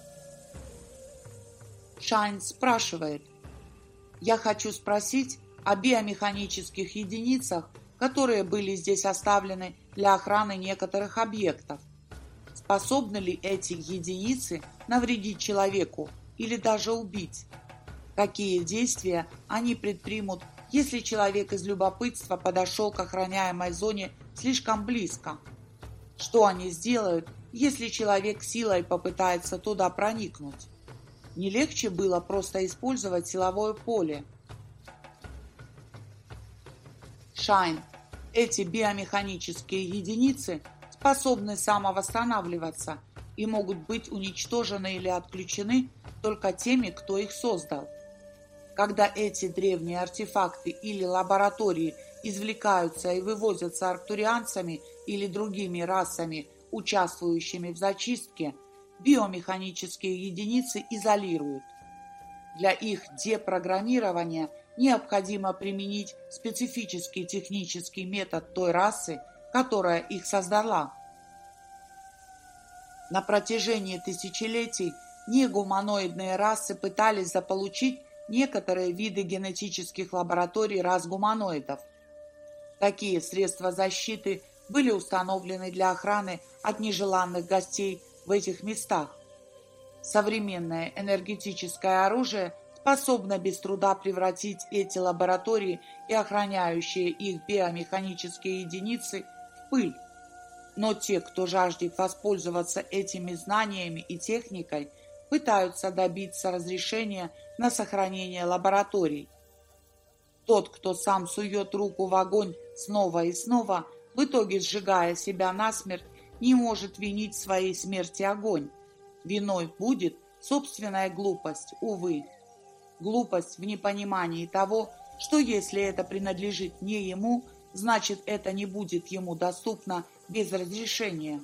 Шайн спрашивает: я хочу спросить о биомеханических единицах, которые были здесь оставлены для охраны некоторых объектов. Способны ли эти единицы навредить человеку или даже убить? Какие действия они предпримут, если человек из любопытства подошел к охраняемой зоне слишком близко? Что они сделают, если человек силой попытается туда проникнуть? Не легче было просто использовать силовое поле? Шайн. Эти биомеханические единицы способны самовосстанавливаться и могут быть уничтожены или отключены только теми, кто их создал. Когда эти древние артефакты или лаборатории извлекаются и вывозятся арктурианцами или другими расами, участвующими в зачистке, биомеханические единицы изолируют. Для их депрограммирования необходимо применить специфический технический метод той расы, которая их создала. На протяжении тысячелетий негуманоидные расы пытались заполучить некоторые виды генетических лабораторий рас гуманоидов. Такие средства защиты были установлены для охраны от нежеланных гостей в этих местах. Современное энергетическое оружие способна без труда превратить эти лаборатории и охраняющие их биомеханические единицы в пыль. Но те, кто жаждет воспользоваться этими знаниями и техникой, пытаются добиться разрешения на сохранение лабораторий. Тот, кто сам сует руку в огонь снова и снова, в итоге сжигая себя насмерть, не может винить в своей смерти огонь. Виной будет собственная глупость, увы. Глупость в непонимании того, что если это принадлежит не ему, значит это не будет ему доступно без разрешения.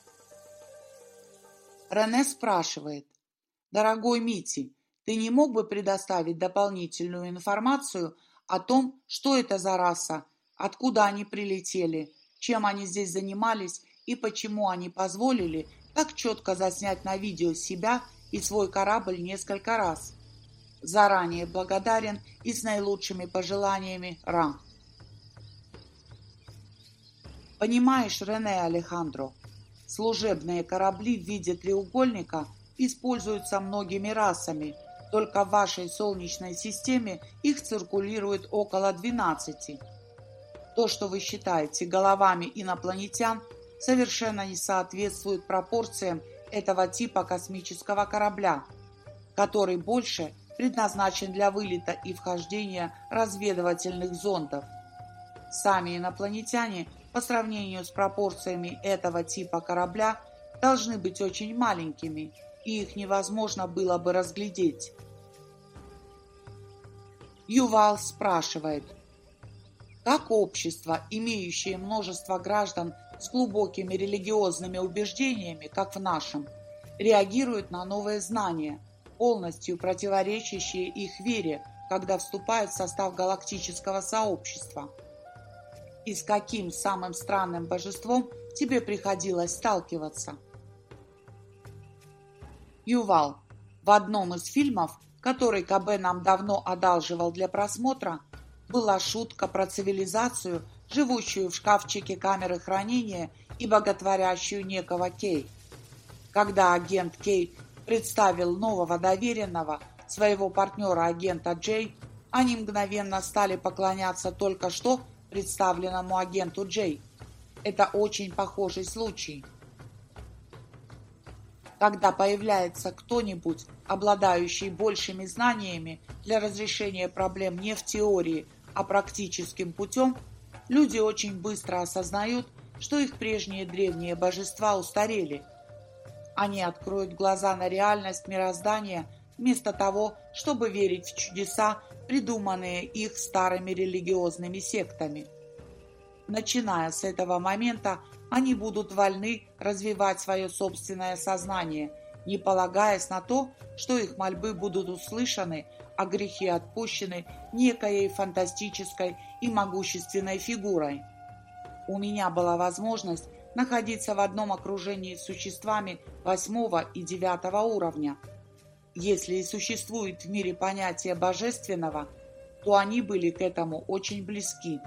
Рене спрашивает: «Дорогой Мити, ты не мог бы предоставить дополнительную информацию о том, что это за раса, откуда они прилетели, чем они здесь занимались и почему они позволили так четко заснять на видео себя и свой корабль несколько раз? Заранее благодарен и с наилучшими пожеланиями, Ра». Понимаешь, Рене Алехандро, служебные корабли в виде треугольника используются многими расами, только в вашей Солнечной системе их циркулирует около 12. То, что вы считаете головами инопланетян, совершенно не соответствует пропорциям этого типа космического корабля, который больше предназначен для вылета и вхождения разведывательных зондов. Сами инопланетяне по сравнению с пропорциями этого типа корабля должны быть очень маленькими, и их невозможно было бы разглядеть. Ювал спрашивает: как общество, имеющее множество граждан с глубокими религиозными убеждениями, как в нашем, реагирует на новые знания, полностью противоречащие их вере, когда вступают в состав галактического сообщества? И с каким самым странным божеством тебе приходилось сталкиваться? Ювал: в одном из фильмов, который КБ нам давно одалживал для просмотра, была шутка про цивилизацию, живущую в шкафчике камеры хранения и боготворящую некого Кей. Когда агент Кей представил нового доверенного, своего партнера агента Джей, они мгновенно стали поклоняться только что представленному агенту Джей. Это очень похожий случай. Когда появляется кто-нибудь, обладающий большими знаниями для разрешения проблем не в теории, а практическим путем, люди очень быстро осознают, что их прежние древние божества устарели. Они откроют глаза на реальность мироздания вместо того, чтобы верить в чудеса, придуманные их старыми религиозными сектами. Начиная с этого момента, они будут вольны развивать свое собственное сознание, не полагаясь на то, что их мольбы будут услышаны, а грехи отпущены некоей фантастической и могущественной фигурой. У меня была возможность находиться в одном окружении с существами 8 и 9 уровня. Если и существует в мире понятие божественного, то они были к этому очень близки.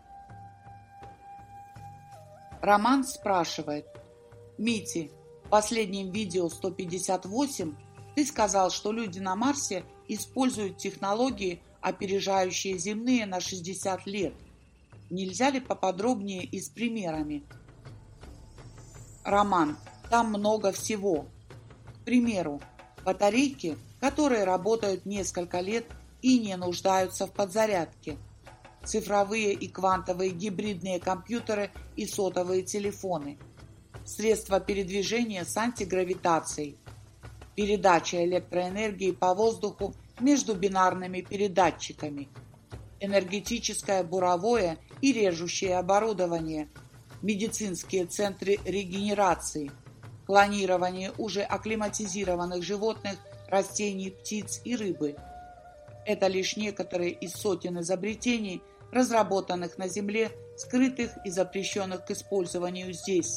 Роман спрашивает: Мити, в последнем видео 158 ты сказал, что люди на Марсе используют технологии, опережающие земные на 60 лет. Нельзя ли поподробнее и с примерами? Роман: там много всего. К примеру, батарейки, которые работают несколько лет и не нуждаются в подзарядке. Цифровые и квантовые гибридные компьютеры и сотовые телефоны. Средства передвижения с антигравитацией. Передача электроэнергии по воздуху между бинарными передатчиками. Энергетическое буровое и режущее оборудование. Медицинские центры регенерации. Клонирование уже акклиматизированных животных, растений, птиц и рыбы. Это лишь некоторые из сотен изобретений, разработанных на Земле, скрытых и запрещенных к использованию здесь.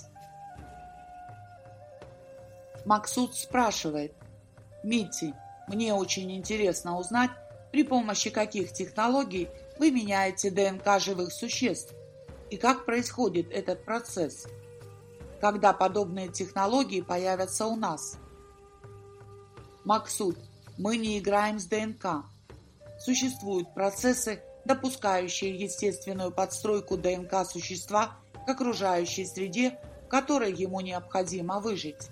Максут спрашивает: Мити, мне очень интересно узнать, при помощи каких технологий вы меняете ДНК живых существ и как происходит этот процесс, когда подобные технологии появятся у нас. Максут: мы не играем с ДНК. существуют процессы, допускающие естественную подстройку ДНК существа к окружающей среде, в которой ему необходимо выжить.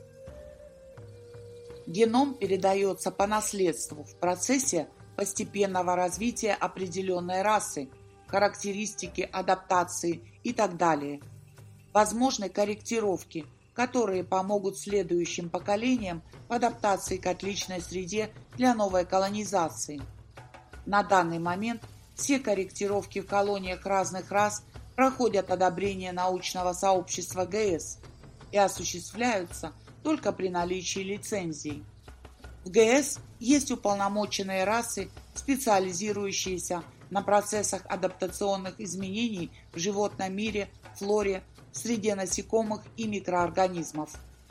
Геном передается по наследству в процессе постепенного развития определенной расы, характеристики, адаптации и так далее. Возможны корректировки, которые помогут следующим поколениям в адаптации к отличной среде для новой колонизации. На данный момент все корректировки в колониях разных рас проходят одобрение научного сообщества ГС и осуществляются только при наличии лицензий. В ГС есть уполномоченные расы, специализирующиеся на процессах адаптационных изменений в животном мире, флоре, среде насекомых и микроорганизмов.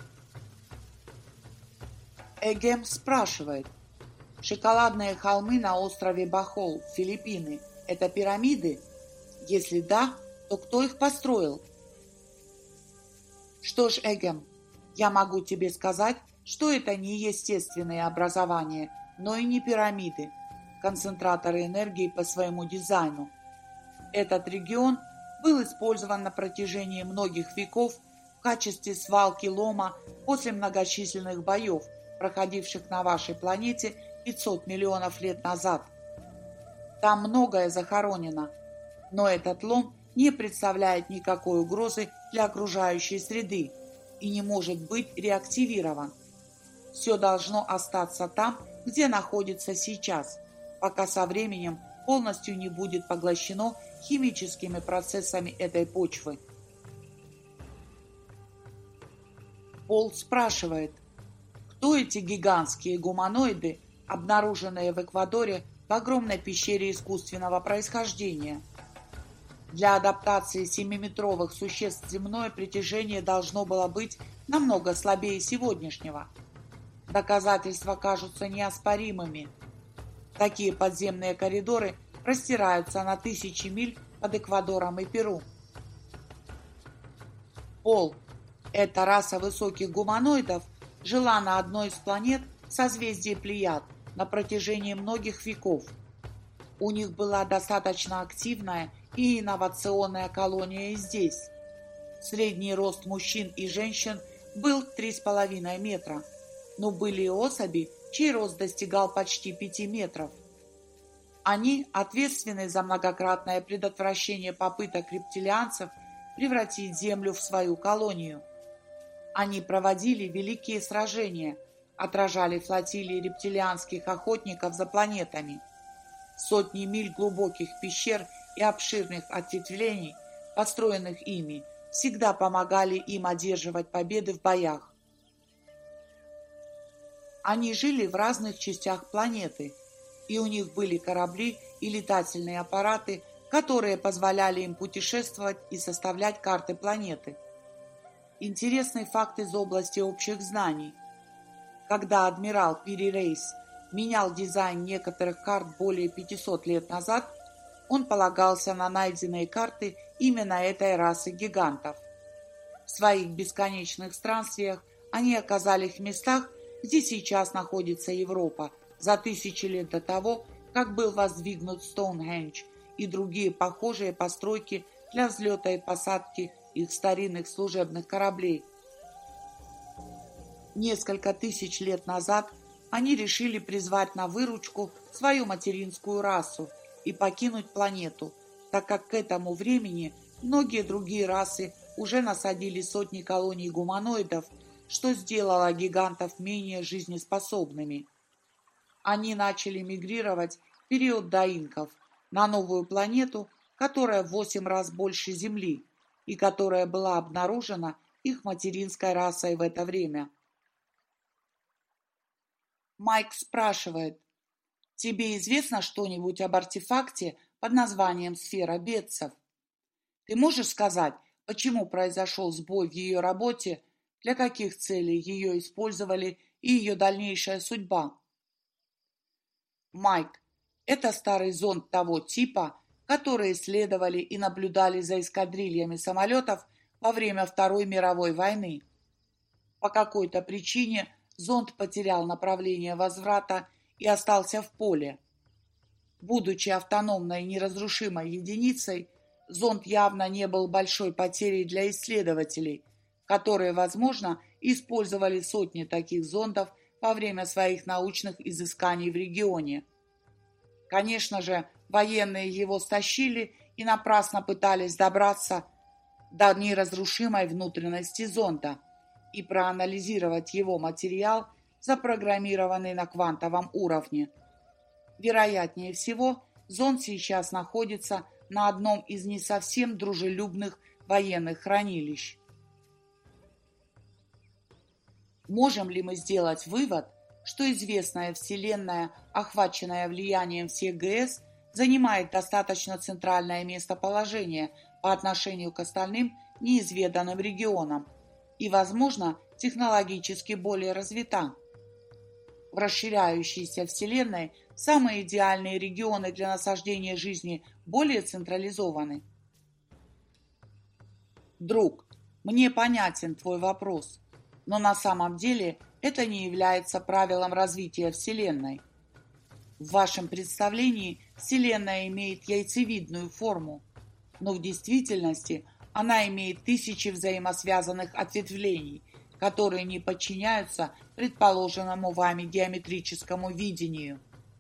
Эгем спрашивает: шоколадные холмы на острове Бахол, Филиппины – это пирамиды? Если да, то кто их построил? Что ж, Эгем, я могу тебе сказать, что это не естественные образования, но и не пирамиды, концентраторы энергии по своему дизайну. Этот регион был использован на протяжении многих веков в качестве свалки лома после многочисленных боев, проходивших на вашей планете 500 миллионов лет назад. Там многое захоронено, но этот лом не представляет никакой угрозы для окружающей среды и не может быть реактивирован. Все должно остаться там, где находится сейчас, пока со временем полностью не будет поглощено химическими процессами этой почвы. Пол спрашивает: кто эти гигантские гуманоиды, обнаруженные в Эквадоре в огромной пещере искусственного происхождения? Для адаптации 7-метровых существ земное притяжение должно было быть намного слабее сегодняшнего. Доказательства кажутся неоспоримыми. Такие подземные коридоры простираются на тысячи миль под Эквадором и Перу. Пол. Эта раса высоких гуманоидов жила на одной из планет созвездия Плеяд на протяжении многих веков. У них была достаточно активная и инновационная колония и здесь. Средний рост мужчин и женщин был 3,5 метра, но были и особи, чей рост достигал почти 5 метров. Они ответственны за многократное предотвращение попыток рептилианцев превратить Землю в свою колонию. Они проводили великие сражения, отражали флотилии рептилианских охотников за планетами. Сотни миль глубоких пещер и обширных ответвлений, построенных ими, всегда помогали им одерживать победы в боях. Они жили в разных частях планеты, и у них были корабли и летательные аппараты, которые позволяли им путешествовать и составлять карты планеты. Интересный факт из области общих знаний. Когда адмирал Пири Рейс менял дизайн некоторых карт более 500 лет назад, он полагался на найденные карты именно этой расы гигантов. В своих бесконечных странствиях они оказались в местах, где сейчас находится Европа, за тысячи лет до того, как был воздвигнут Стоунхендж и другие похожие постройки для взлета и посадки их старинных служебных кораблей. Несколько тысяч лет назад они решили призвать на выручку свою материнскую расу и покинуть планету, так как к этому времени многие другие расы уже насадили сотни колоний гуманоидов, что сделало гигантов менее жизнеспособными. Они начали мигрировать в период до инков на новую планету, которая в 8 раз больше Земли и которая была обнаружена их материнской расой в это время. Майк спрашивает: тебе известно что-нибудь об артефакте под названием «Сфера Бетцев»? Ты можешь сказать, почему произошел сбой в ее работе, для каких целей ее использовали и ее дальнейшая судьба? Майк: это старый зонд того типа, которые исследовали и наблюдали за эскадрильями самолетов во время Второй мировой войны. По какой-то причине зонд потерял направление возврата и остался в поле. Будучи автономной и неразрушимой единицей, зонд явно не был большой потерей для исследователей, которые, возможно, использовали сотни таких зондов во время своих научных изысканий в регионе. Конечно же, военные его стащили и напрасно пытались добраться до неразрушимой внутренности зонда и проанализировать его материал, запрограммированный на квантовом уровне. Вероятнее всего, зонд сейчас находится на одном из не совсем дружелюбных военных хранилищ. Можем ли мы сделать вывод, что известная Вселенная, охваченная влиянием всех ГС, занимает достаточно центральное местоположение по отношению к остальным неизведанным регионам и, возможно, технологически более развита? В расширяющейся Вселенной самые идеальные регионы для насаждения жизни более централизованы. Друг, мне понятен твой вопрос, но на самом деле это не является правилом развития Вселенной. В вашем представлении Вселенная имеет яйцевидную форму, но в действительности она имеет тысячи взаимосвязанных ответвлений, которые не подчиняются предположенному вами геометрическому видению.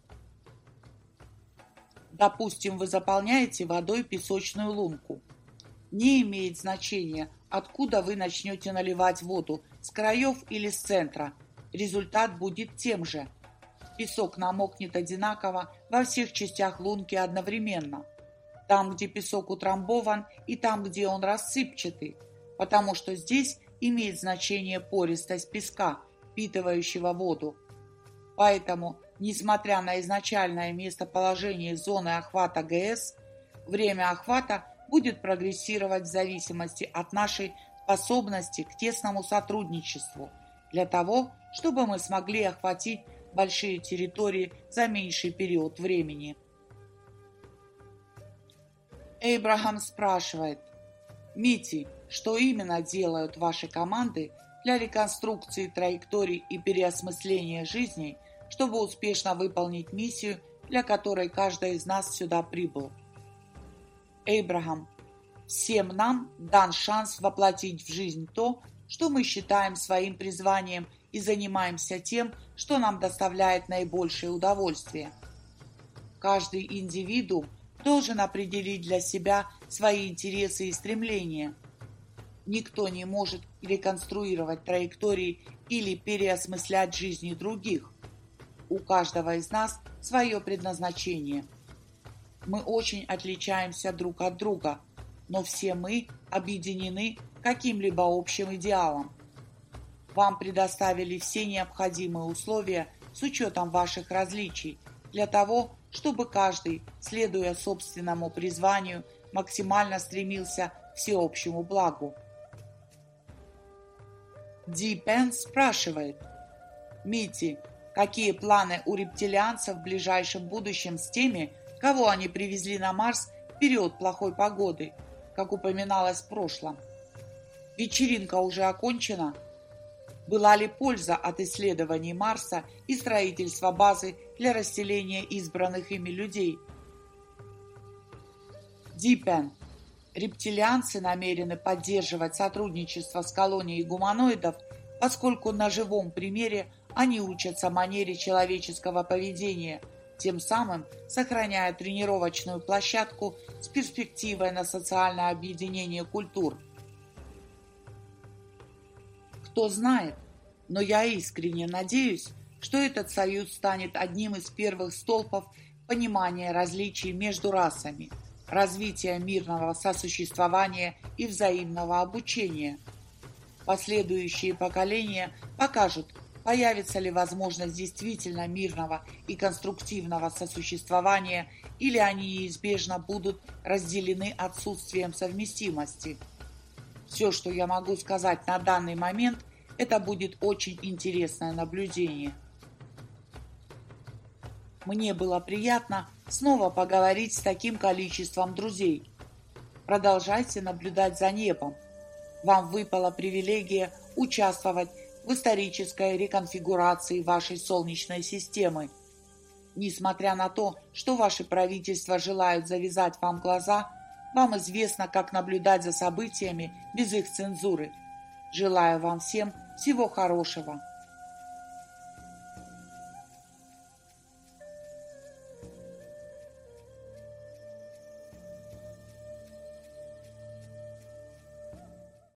Допустим, вы заполняете водой песочную лунку. Не имеет значения, откуда вы начнете наливать воду, с краев или с центра. Результат будет тем же. Песок намокнет одинаково во всех частях лунки одновременно. Там, где песок утрамбован, и там, где он рассыпчатый, потому что здесь имеет значение пористость песка, впитывающего воду. Поэтому, несмотря на изначальное местоположение зоны охвата ГС, время охвата будет прогрессировать в зависимости от нашей способности к тесному сотрудничеству для того, чтобы мы смогли охватить большие территории за меньший период времени. Эйбрахам спрашивает: Мити, что именно делают ваши команды для реконструкции траекторий и переосмысления жизней, чтобы успешно выполнить миссию, для которой каждый из нас сюда прибыл? Эйбрахам: всем нам дан шанс воплотить в жизнь то, что мы считаем своим призванием, и занимаемся тем, что нам доставляет наибольшее удовольствие. Каждый индивидуум должен определить для себя свои интересы и стремления. Никто не может реконструировать траектории или переосмыслять жизни других. У каждого из нас свое предназначение. Мы очень отличаемся друг от друга, но все мы объединены каким-либо общим идеалом. Вам предоставили все необходимые условия с учетом ваших различий для того, чтобы каждый, следуя собственному призванию, максимально стремился к всеобщему благу. Ди Пен спрашивает: Мити, какие планы у рептилианцев в ближайшем будущем с теми, кого они привезли на Марс в период плохой погоды, как упоминалось в прошлом? Вечеринка уже окончена? Была ли польза от исследований Марса и строительства базы для расселения избранных ими людей? Ди Пен: рептилианцы намерены поддерживать сотрудничество с колонией гуманоидов, поскольку на живом примере они учатся манере человеческого поведения, тем самым сохраняя тренировочную площадку с перспективой на социальное объединение культур. Кто знает, но я искренне надеюсь, что этот союз станет одним из первых столпов понимания различий между расами, развития мирного сосуществования и взаимного обучения. Последующие поколения покажут, появится ли возможность действительно мирного и конструктивного сосуществования, или они неизбежно будут разделены отсутствием совместимости. Все, что я могу сказать на данный момент, это будет очень интересное наблюдение. Мне было приятно снова поговорить с таким количеством друзей. Продолжайте наблюдать за небом. Вам выпала привилегия участвовать в исторической реконфигурации вашей Солнечной системы. Несмотря на то, что ваши правительства желают завязать вам глаза, вам известно, как наблюдать за событиями без их цензуры. Желаю вам всем всего хорошего.